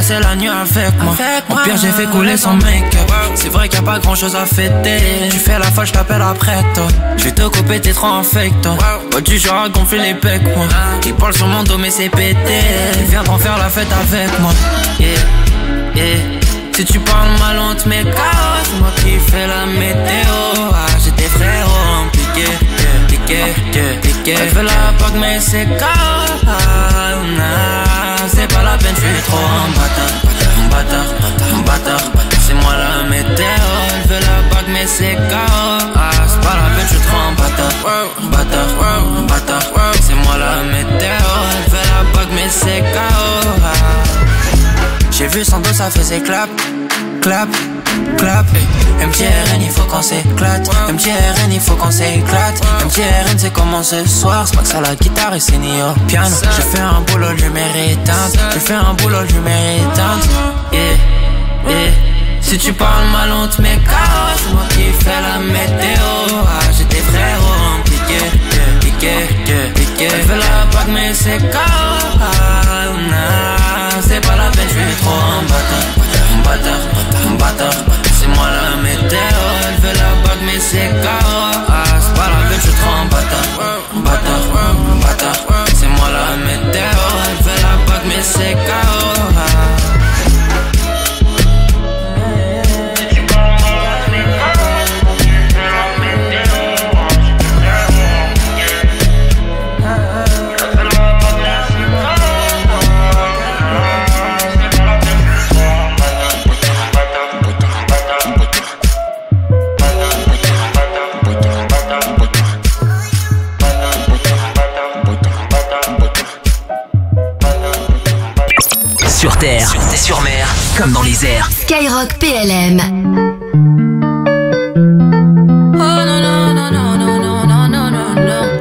passé la nuit avec moi. Au pire j'ai fait couler son make-up. C'est vrai qu'il y a pas grand chose à fêter. Tu fais la folle, je t'appelle après toi. Je vais te couper, t'es trop infect toi. Ouais, tu joues à gonfler les pecs moi. Qui parle sur mon dos mais c'est pété. Ils viendront faire la fête avec moi. Yeah, yeah. Si tu parles mal on te met KO. C'est moi qui fais la météo. Ah, j'ai des frérots piqué, piqué. Elle fait la PAC mais c'est KO. Ah, nah, c'est pas la peine, je suis trop un bâtard. C'est moi la météo. Elle fait la PAC mais c'est KO. Ah, c'est pas la peine, je suis trop un bâtard. C'est moi la météo. Elle fait la PAC mais c'est KO. Ah. J'ai vu son dos, ça faisait clap. MTRN, il faut qu'on s'éclate. MTRN, il faut qu'on s'éclate. MTRN, c'est comment ce soir. C'est pas que ça la guitare et c'est ni au piano. J'ai fait un boulot, lumière éteinte. Yeah. Si tu parles mal, on te met KO. C'est moi qui fais la météo. Ah, j'ai des frérots piqué. Elle fait la PAC mais c'est KO. Ah, nah, c'est pas la peine, je suis trop un bâtard. C'est moi la météo. Elle fait la PAC mais c'est KO. Ah, c'est pas la peine, je suis trop un bâtard. C'est moi la météo. Elle fait la PAC mais c'est KO. Ah. Sur terre, sur mer, comme dans les airs. Skyrock PLM. Oh non, non, non, non, non, non, non, non,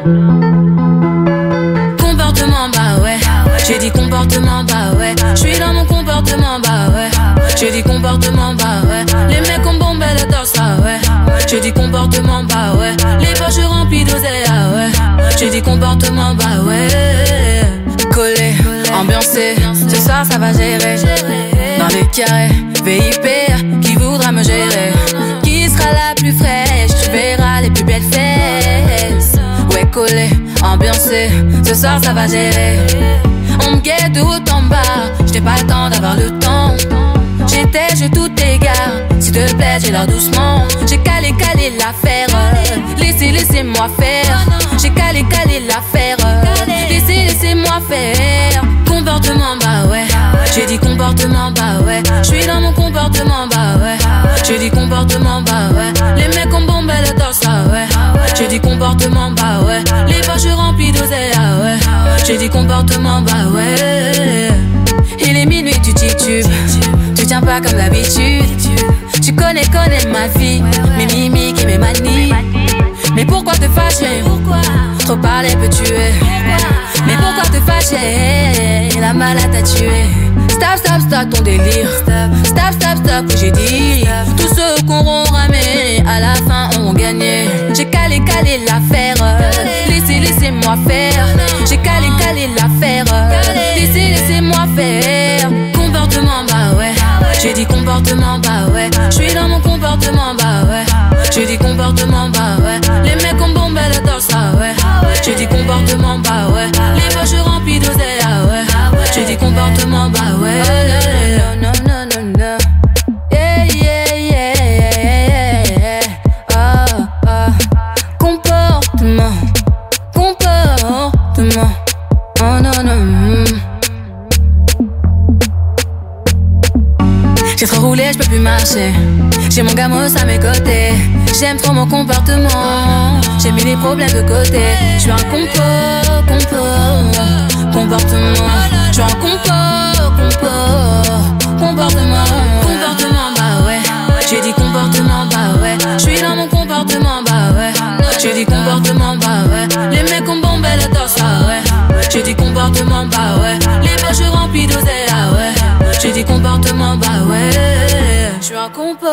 non. Comportement, bah ouais. J'ai dit comportement, bah ouais. J'suis dans mon comportement, bah ouais. J'ai dit comportement, bah ouais. Les mecs ont bombé le torse, ah ouais. J'ai dit comportement, bah ouais. Les poches remplies d'oseille, ah ouais. J'ai dit comportement, bah ouais. Collé, ambiancé, ce soir ça va gérer. Dans les carrés, VIP, qui voudra me gérer? Qui sera la plus fraîche? Tu verras les plus belles fesses. Ouais, collé, ambiancé, ce soir ça va gérer. On me guette de haut en bas, j'n'ai pas le temps d'avoir le temps. Je tout égare, s'il te plaît, j'ai l'air doucement. J'ai calé l'affaire, laissez-moi faire. J'ai calé l'affaire, laissez-moi faire. Comportement, bah ouais. J'ai dit comportement, bah ouais. J'suis dans mon comportement, bah ouais. J'ai dit comportement, bah ouais. Les mecs ont bombé le torse, ah ouais. J'ai dit comportement, bah ouais. Les poches remplies d'oseille, ah ouais. J'ai dit comportement, bah ouais. Il est minuit, tu titubes. Tu tiens pas comme d'habitude. Tu connais ma vie, mes mimiques et mes manies. Mais pourquoi te fâcher? Trop parler peut tuer. Mais pourquoi te fâcher? La malade t'a tué. Stop ton délire. Stop, j'ai dit. Tous ceux qu'on auront ramé, à la fin auront gagné. J'ai calé l'affaire. Laissez-moi faire. J'ai calé l'affaire. Laissez-moi faire. Comportement, bah ouais. J'ai dit comportement, bah ouais. J'suis dans mon comportement, bah ouais. J'ai dit comportement, bah ouais. Les mecs ont bombé le torse, ah ouais. J'ai dit comportement, bah ouais. Les poches remplies d'oseille, ah ouais. J'ai dit comportement, bah ouais. Non. Yeah. Comportement. Oh non. J'ai trop roulé, j'peux plus marcher. J'ai mon gamos à mes côtés. J'aime trop mon comportement. J'ai mis les problèmes de côté. J'suis un comportement. J'suis un comportement, bah ouais. J'ai dit comportement, bah ouais. J'suis dans mon comportement, bah ouais. J'ai dit comportement, bah ouais. Les mecs ont bombé le torse, ah ouais. J'ai dit comportement, bah ouais. Les poches remplies d'oseille, ah ouais. J'ai dit comportement, bah ouais. J'suis un compo.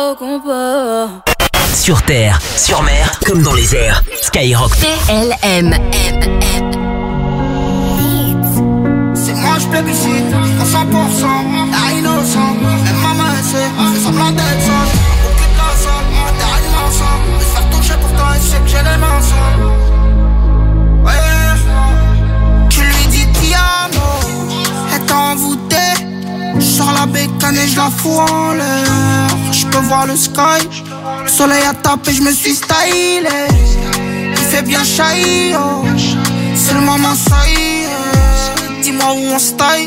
Sur terre, sur mer, comme dans les airs. Skyrock PLM. C'est moi j'plébiscite, à 100%. innocent. Même maman elle sait, fait semblant d'être sage. Aucune de la salle, ma terre est ensemble. Me faire toucher pourtant elle sait que j'ai les mains sales. Ouais, tu lui dis ti amo, elle t'a envoûté. J'sors la bécane et j'la fous en l'air. J'peux voir le sky, le soleil a tapé, j'me suis stylé. Il fait bien chahi, oh. C'est le moment, ça y est. Dis-moi où on se taille.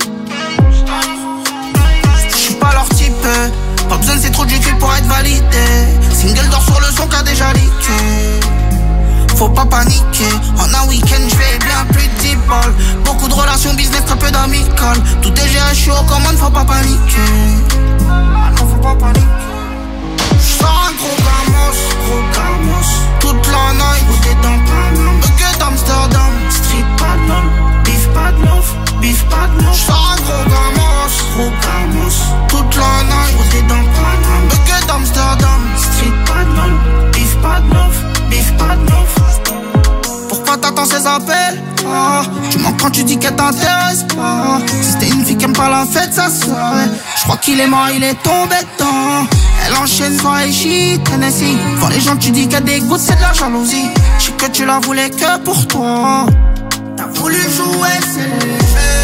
J'suis pas leur type, pas besoin de c'est trop du cul pour être validé. Single dort sur le son qu'a déjà leaké. Faut pas paniquer, en un week-end j'fais bien plus de 10 balles. Beaucoup de relations business, très peu d'amical. Tout est géré, j'suis aux commandes, faut pas paniquer. Ah non, faut pas paniquer. J'sors un gros gamos. Toute la night, bouteille dans Paname. Bucket d'Amsterdam, street pas de lol. Beef pas de love, beef pas de love. J'sors un gros gamos. Toute la night, bouteille dans Paname. Bucket d'Amsterdam, street pas de lol. Beef pas de love, beef pas de love. Pourquoi t'attends ces appels? Ah, tu mens quand tu dis qu'elle t'intéresse pas. Si c'était une fille qui aime pas la fête, ça serait. J'crois qu'il est mort, il est tombé dedans. Elle enchaîne soirée shit, Tennessee. Quand les gens tu dis qu'elle dégoûte, c'est de la jalousie. J'sais que tu la voulais que pour toi. T'as voulu jouer, c'est léger.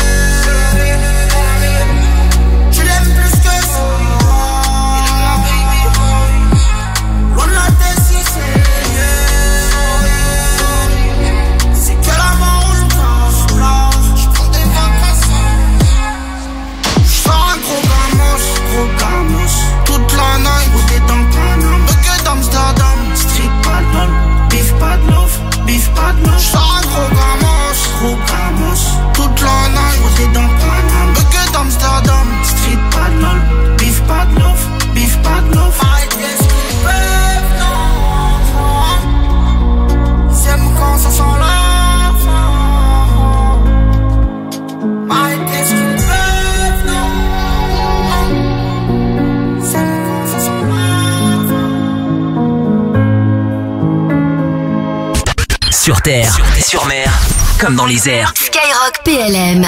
Tu l'aimes plus que ça. Loin de la tête si c'est. Toute la night, bouteille dans Paname. Bucket d'Amsterdam, street pas de lol. Beef pas de love, beef pas de love. J'sors un gros gamos. Toute la night, bouteille dans Paname. Bucket d'Amsterdam, street pas de lol. Beef pas de love, beef pas de love. Arrête qu'est-ce qu'ils peuvent, non. Ils aiment quand ça sent la fin. Arrête qu'est-ce qu'ils peuvent. Sur terre, sur mer, comme dans les airs. Skyrock PLM.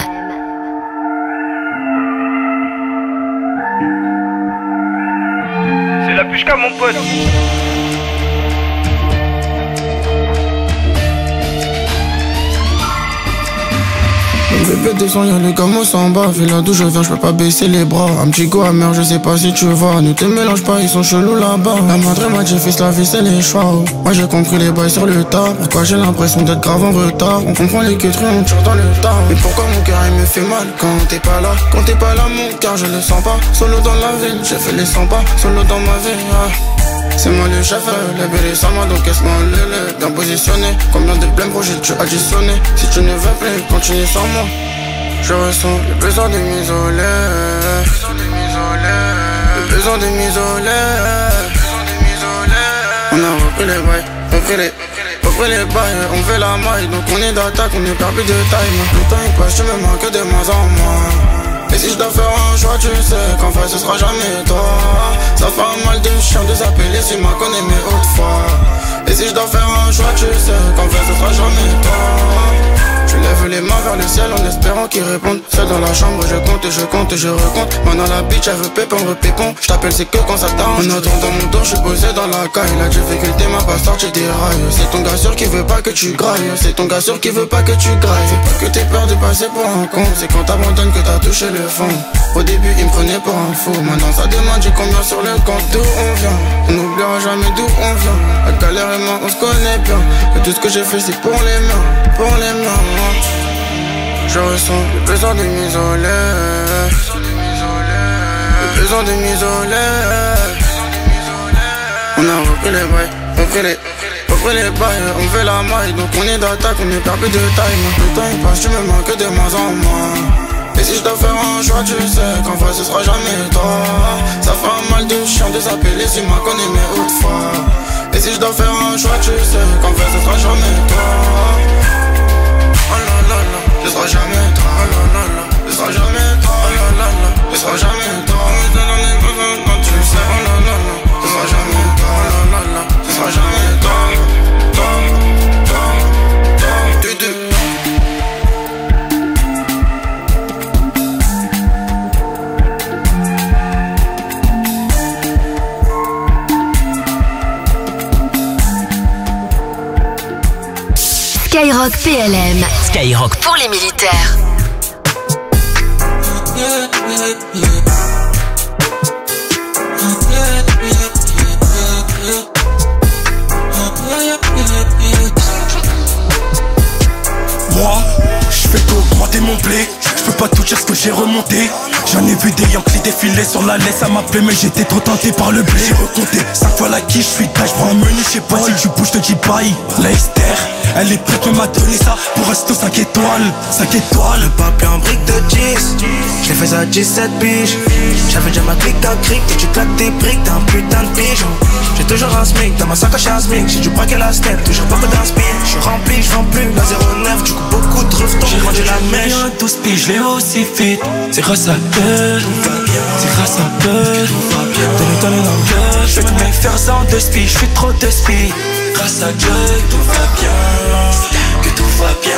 C'est la pushka mon pote. Bébé descend, y'a le gamos en bas. Vu là d'où je viens, j'peux pas baisser les bras. Un petit go amer, je sais pas si tu vois. Ne te mélange pas, ils sont chelous là-bas. La madre m'a dit, fils, la vie c'est les choix. Moi j'ai compris les bails sur le tas. Pourquoi j'ai l'impression d'être grave en retard? On comprend les queuteries, on tire dans le tas. Mais pourquoi mon cœur il me fait mal quand t'es pas là? Quand t'es pas là, mon cœur je le sens pas. Solo dans la ville, j'ai fait les 100 pas. Solo dans ma vie, C'est moi le chef, les bébés ça m'a donc qu'est-ce qu'on le bien positionné. Combien de blèmes projets tu additionné? Si tu ne veux plus, continue sans moi. Je ressens le besoin de m'isoler. Le besoin de m'isoler. On a repris les bails, repris les bails. On fait la maille, donc on est d'attaque, on est perdu de taille. Le temps il passe, tu me manques de moins en moins. Et si je dois faire un choix, tu sais qu'en fait ce sera jamais toi. Ça fait mal de chien de s'appeler si m'a connais mais autrefois. Et si je dois faire un choix, tu sais qu'en fait ce sera jamais toi. Je lève les mains vers le ciel en espérant qu'ils répondent. Seul dans la chambre, je compte et je compte et je recompte. Maintenant la bitch, elle veut pépon, repépon. Je t'appelle, c'est que quand ça t'arrange. En attendant mon dos, je suis posé dans la caille. La difficulté m'a pas sorti des rails. C'est ton gars sûr qui veut pas que tu grailles. C'est ton gars sûr qui veut pas que tu grailles. C'est pas que t'aies peur de passer pour un con. C'est quand t'abandonnes que t'as touché le fond. Au début, il me prenait pour un fou. Maintenant ça demande, j'ai combien sur le compte. D'où on vient, on n'oubliera jamais d'où on vient. La galère et moi, on se connaît bien. Et tout ce que j'ai fait, c'est pour les mains, pour les mains. Je ressens le besoin de m'isoler. Le besoin de m'isoler. On a repris les bails, repris les bails. On fait la maille, donc on est d'attaque, on est perdu de taille. Le temps il passe, tu me manques de moins en moins. Et si je dois faire un choix, tu sais qu'en vrai ce sera jamais toi. Ça fait mal de chien de s'appeler si m'a connais mais autrefois. Et si je dois faire un choix, tu sais qu'en vrai ce sera jamais toi. Oh là là là, ce sera jamais toi. Oh là là là, ce sera jamais toi. Oh là là là, ce sera jamais toi. Mais t'en as besoin quand tu le sais. Oh là là là, ce sera jamais toi. Oh là là là, ce sera jamais toi. Toi, toi, toi, tu deux. Skyrock PLM. Skyrock Pour les militaires. Moi, je fais qu'augmenter mon blé. Je peux pas tout dire ce que j'ai remonté. J'en ai vu des Yankees défiler sur la laisse. Ça m'a plu mais j'étais trop tenté par le blé. J'ai recompté 5 fois la quiche, je suis tâche. Prends un menu, je sais pas si tu bouges, je te dis bye. La Esther, elle est prête, elle m'a donné ça pour rester 5 étoiles. 5 étoiles. Le papier en brique de 10. Je l'ai fait à 17 piges. J'avais déjà ma clique à cric. Et tu claques tes briques, t'es un putain de pigeon. J'ai toujours un smic, dans ma sacoche un smic. J'ai du braquet la step, toujours pas que d'un speed. Je suis rempli, je vends plus, la 09. Du coup beaucoup de reftons, j'ai mangé la mèche. J'ai 12 piges, je l'ai aussi fit. C'est grâce à Dieu, c'est grâce à Dieu. Donne dans le gueule, je vais tous mes faire sans de speed. Je suis trop de speed. Grâce à Dieu, tout va bien, que tout va bien.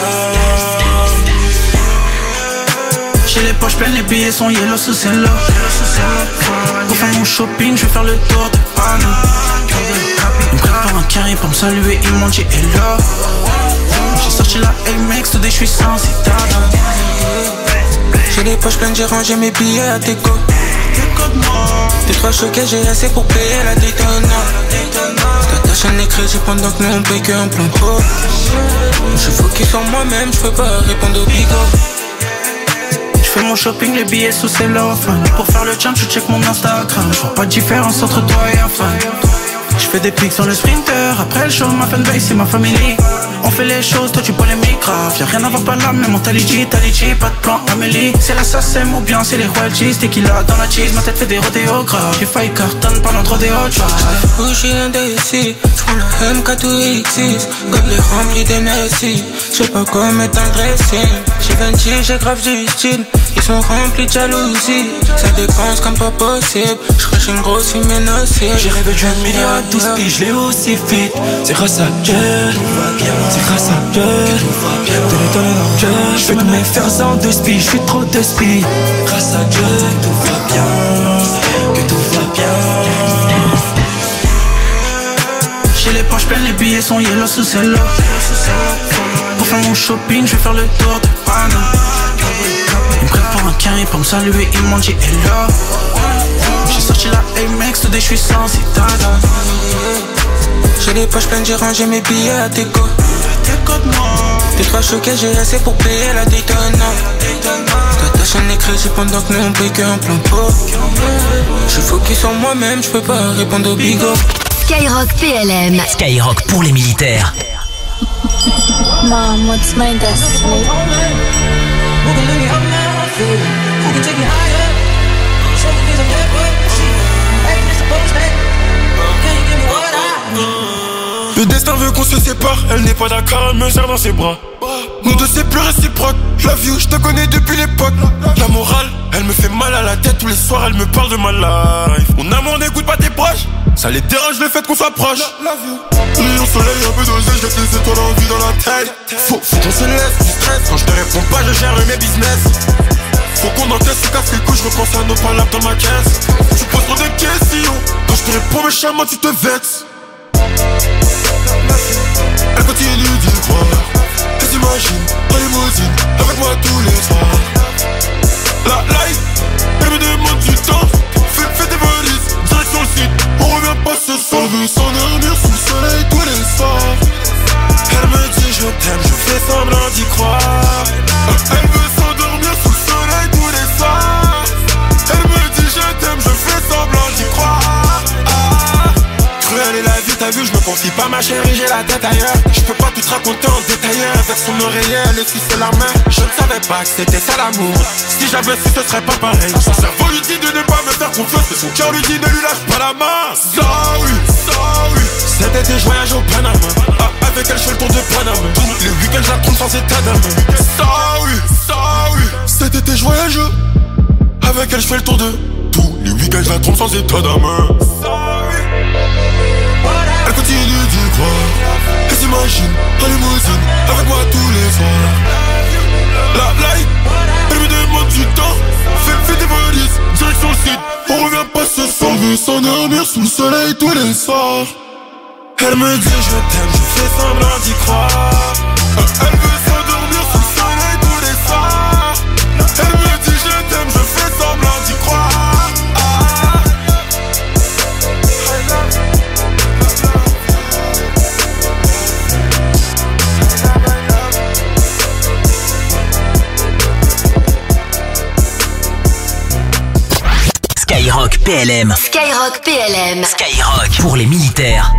J'ai les poches pleines, les billets sont yellow sous cello. Pour faire mon shopping, je vais faire le tour de Paris. Ils me préparent un carré pour me saluer, ils m'ont dit hello. J'ai sorti la Amex, today je suis sans citadin. J'ai les poches pleines, j'ai rangé mes billets à Teco. T'es trop choqué, j'ai assez pour payer la Daytona. Ta chaîne les crédits pendant que nous on paye qu'un plan pro. Je focus sur moi-même, je peux pas répondre au bigot. Je fais mon shopping, les billets sous cellophane. Pour faire le jump, je check mon Instagram. Je vois pas de différence entre toi et un fan. Je fais des pics sur le sprinter. Après le show, ma fanbase c'est ma famille. On fait les choses, toi tu polémiques grave. Y'a rien à voir par là, mais mon talichi, pas de plan Amélie. C'est la SACEM ou bien c'est les royalties. Tequila dans la cheese, ma tête fait des rodéos graves. J'ai failli cartonne pendant trop des hot shots. J'suis un ici, j'prends le MK2X6. Comme les remplis des Messi. J'sais pas quoi mettre dans le dressing. J'ai 26, j'ai grave du style. Ils sont remplis de jalousie. Ça dépense comme pas possible. J'crache une grosse fumée nocive. J'ai rêvé d'une million à 12 piges, je l'ai aussi fit. C'est grâce à Dieu, c'est grâce à Dieu. Donne dans le cœur, je fais tous mes fers sans de speed. Je suis trop de speed. Grâce à Dieu, tout va bien, que tout va bien. J'ai les poches pleines, les billets sont yellow sous cello. Pour faire mon shopping, je vais faire le tour de Paris. Ils me préparent un carré pour me saluer, ils m'ont dit hello. J'ai sorti la Amex, today je suis sans citadin. J'ai les poches pleines, j'ai rangé mes billets à Teco. T'es trop choqué, j'ai assez pour payer la Daytona. Ta chaîne les crédits pendant que nous on paye qu'un plan pro. Je focus sur moi-même, je peux pas répondre au bigot. Skyrock PLM. Skyrock pour les militaires. Mom, what's my destiny? Le destin veut qu'on se sépare. Elle n'est pas d'accord, elle me serre dans ses bras. Nous deux c'est plus réciproque. La vie, je te connais depuis l'époque. La morale, elle me fait mal à la tête. Tous les soirs elle me parle de ma life. Mon amour n'écoute pas tes proches. Ça les dérange le fait qu'on soit proche. Rayon soleil, un peu d'oseille, je laisse les étoiles en vie dans la tête. Faut qu'on se laisse du stress. Quand je te réponds pas, je gère mes business. Faut qu'on encaisse, se casse les couilles, je repense à nos palabres dans ma caisse. Tu poses trop de questions. Quand je te réponds méchamment, tu te vexes. Elle continue d'y croire. Elle s'imagine en limousine avec moi tous les soirs. La life, elle me demande du temps. Fais tes valises, direction le site. On revient pas ce soir. Elle veut s'endormir sous le soleil tous les soirs. Elle me dit je t'aime, je fais semblant d'y croire. Elle veut s'endormir sous le soleil tous les soirs. Elle me dit je t'aime, je fais semblant d'y croire. Cruelle est la vie, t'as vu, je me confie pas ma chérie, j'ai la tête ailleurs. Je peux pas tout te raconter en détail. Avec son oreiller, elle essuie la main. Je ne savais pas que c'était ça l'amour. Si j'avais su, ce serait pas pareil. Son cerveau lui dit de ne pas me faire confiance, mais son cœur lui dit ne lui lâche pas la main. Sorry, sorry. Cet été, je voyage au Panama. Avec elle, je fais le tour de Panama. Les week-ends, je la trompe sans état d'âme. Sorry, sorry. Cet été, je voyage. Avec elle, je fais le tour de tous les week-ends, je la trompe sans état d'âme. Elle continue d'y croire. Elle s'imagine en limousine avec moi tous les soirs. La life, elle me demande du temps. Fais tes valises, direction le site. On revient pas ce soir. Elle veut s'endormir sous le soleil tous les soirs. Elle me dit je t'aime, je fais semblant d'y croire. Elle veut s'endormir sous le soleil tous les soirs. Elle me dit je t'aime, je fais semblant d'y croire. Skyrock PLM. Skyrock PLM. Skyrock pour les militaires.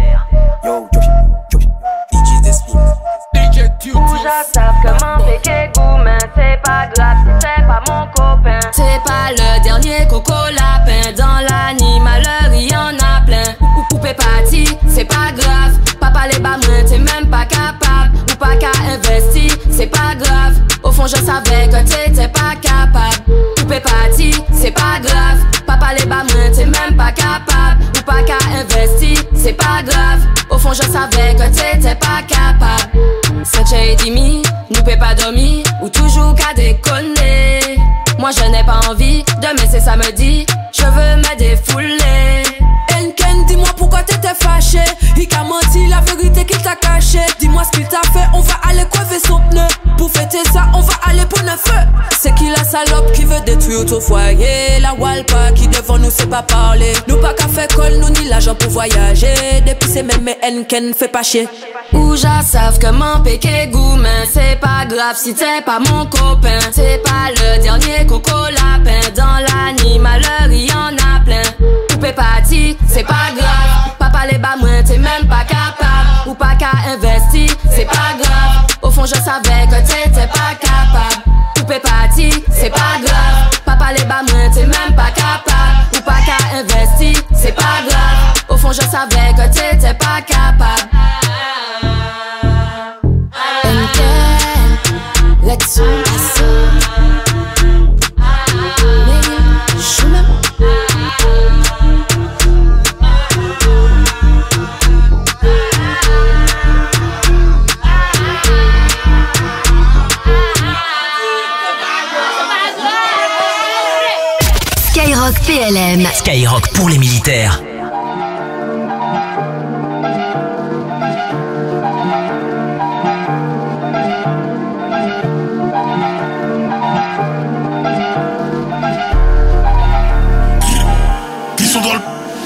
Déjà savent comment péquer goût, mais c'est pas grave si c'est pas mon copain. C'est pas le dernier coco lapin. Dans l'animaleur, y en a plein. Ou poupée party, c'est pas grave. Papa les bas moins, t'es même pas capable. Ou pas qu'à investir, c'est pas grave. Au fond, je savais que t'étais pas capable. Poupée party, c'est pas grave. Papa les bas moins, t'es même pas capable. Ou pas qu'à investir, c'est pas grave. Au fond, je savais que t'étais pas capable. C'est j'ai dit mi, nous peut pas dormir. Ou toujours qu'à déconner. Moi je n'ai pas envie de me laisser samedi. Je veux me défouler. Enken, dis-moi pourquoi t'étais fâché. Il t'a menti la vérité qu'il t'a caché. Dis-moi ce qu'il t'a fait, on va aller crever son pneu. Pour fêter ça, on va aller pour le feu. C'est qui la salope qui veut détruire ton foyer? La Walpa qui devant nous sait pas parler. Nous pas qu'à faire colle, nous ni l'argent pour voyager. Depuis c'est même Enken fait pas chier. Ou j'en savent comment péquer goût, mais c'est pas grave si t'es pas mon copain. C'est pas le dernier coco lapin. Dans l'animaleur, y en a plein. Poupée party, c'est pas grave. Papa les bas moins, t'es même pas capable. Ou pas qu'à investir, c'est pas grave. Au fond, je savais que t'étais pas capable. Poupée party, c'est pas grave. Papa les bas moins, t'es même pas capable. Ou pas qu'à investir, c'est pas grave. Au fond, je savais que t'étais pas capable. Let's go. Skyrock PLM. Skyrock pour les militaires. Ils sont dans le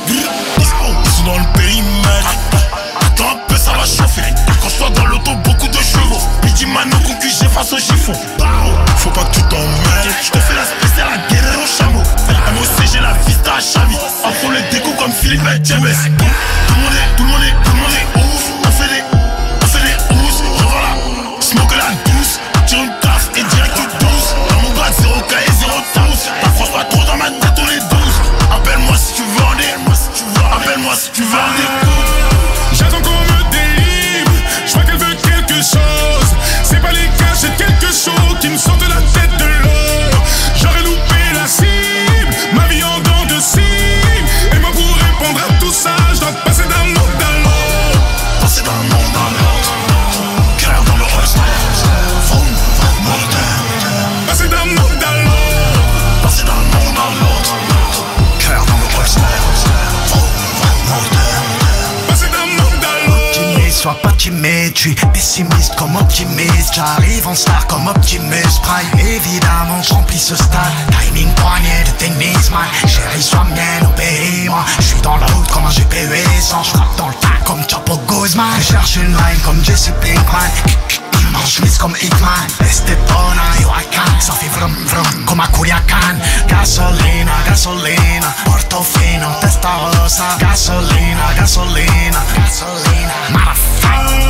périmètre. Attends un peu, ça va chauffer. Quand je sois dans l'auto, beaucoup de chevaux. Midi mano concu, j'ai face au chiffon. Faut pas que tu t'emmêles. Je te fais la spéciale à guerre au chameau. MOC, j'ai la vista à Chavi. Afro le déco comme Philippe Etchebes. Tout le monde est ouf. On fait des housses. Revoilà, smoke la douce. Tire une taf et direct tu douce. Dans mon grade 0K et 0 tous. T'approches pas trop dans ma tête, on est 12. Appelle-moi si tu veux en appelle-moi si tu veux en écoute. J'attends qu'on me délivre. Je vois qu'elle veut quelque chose. C'est pas les gars, j'ai quelque chose qui me sort de la tête de l'eau. J'aurais loupé la cible, ma vie en dents de cible. Et moi pour répondre à tout ça, je dois passer d'un monde à l'autre. Passer d'un monde à l'autre. Cœur dans le reste. Passer d'un monde à l'autre. Passer d'un monde à l'autre. Cœur dans le reste. Sois pas timide, je suis pessimiste comme optimiste. J'arrive en star comme Optimus Prime. Évidemment, j'remplis ce stade. Timing poignet de tennis, man. Chérie, sois mienne, obéis-moi. Je suis dans la route comme un GPU sans. J'frappe dans le tas comme Chapo Guzman. Je cherche une line comme Jesse Pinkman. Chemise comme Hitman. Estepona, yo I can. Ça fait vrum vrum comme a Culiacan. Gasolina, gasolina. Portofino, testa rosa. Gasolina, gasolina. Gasolina. Motherfucker.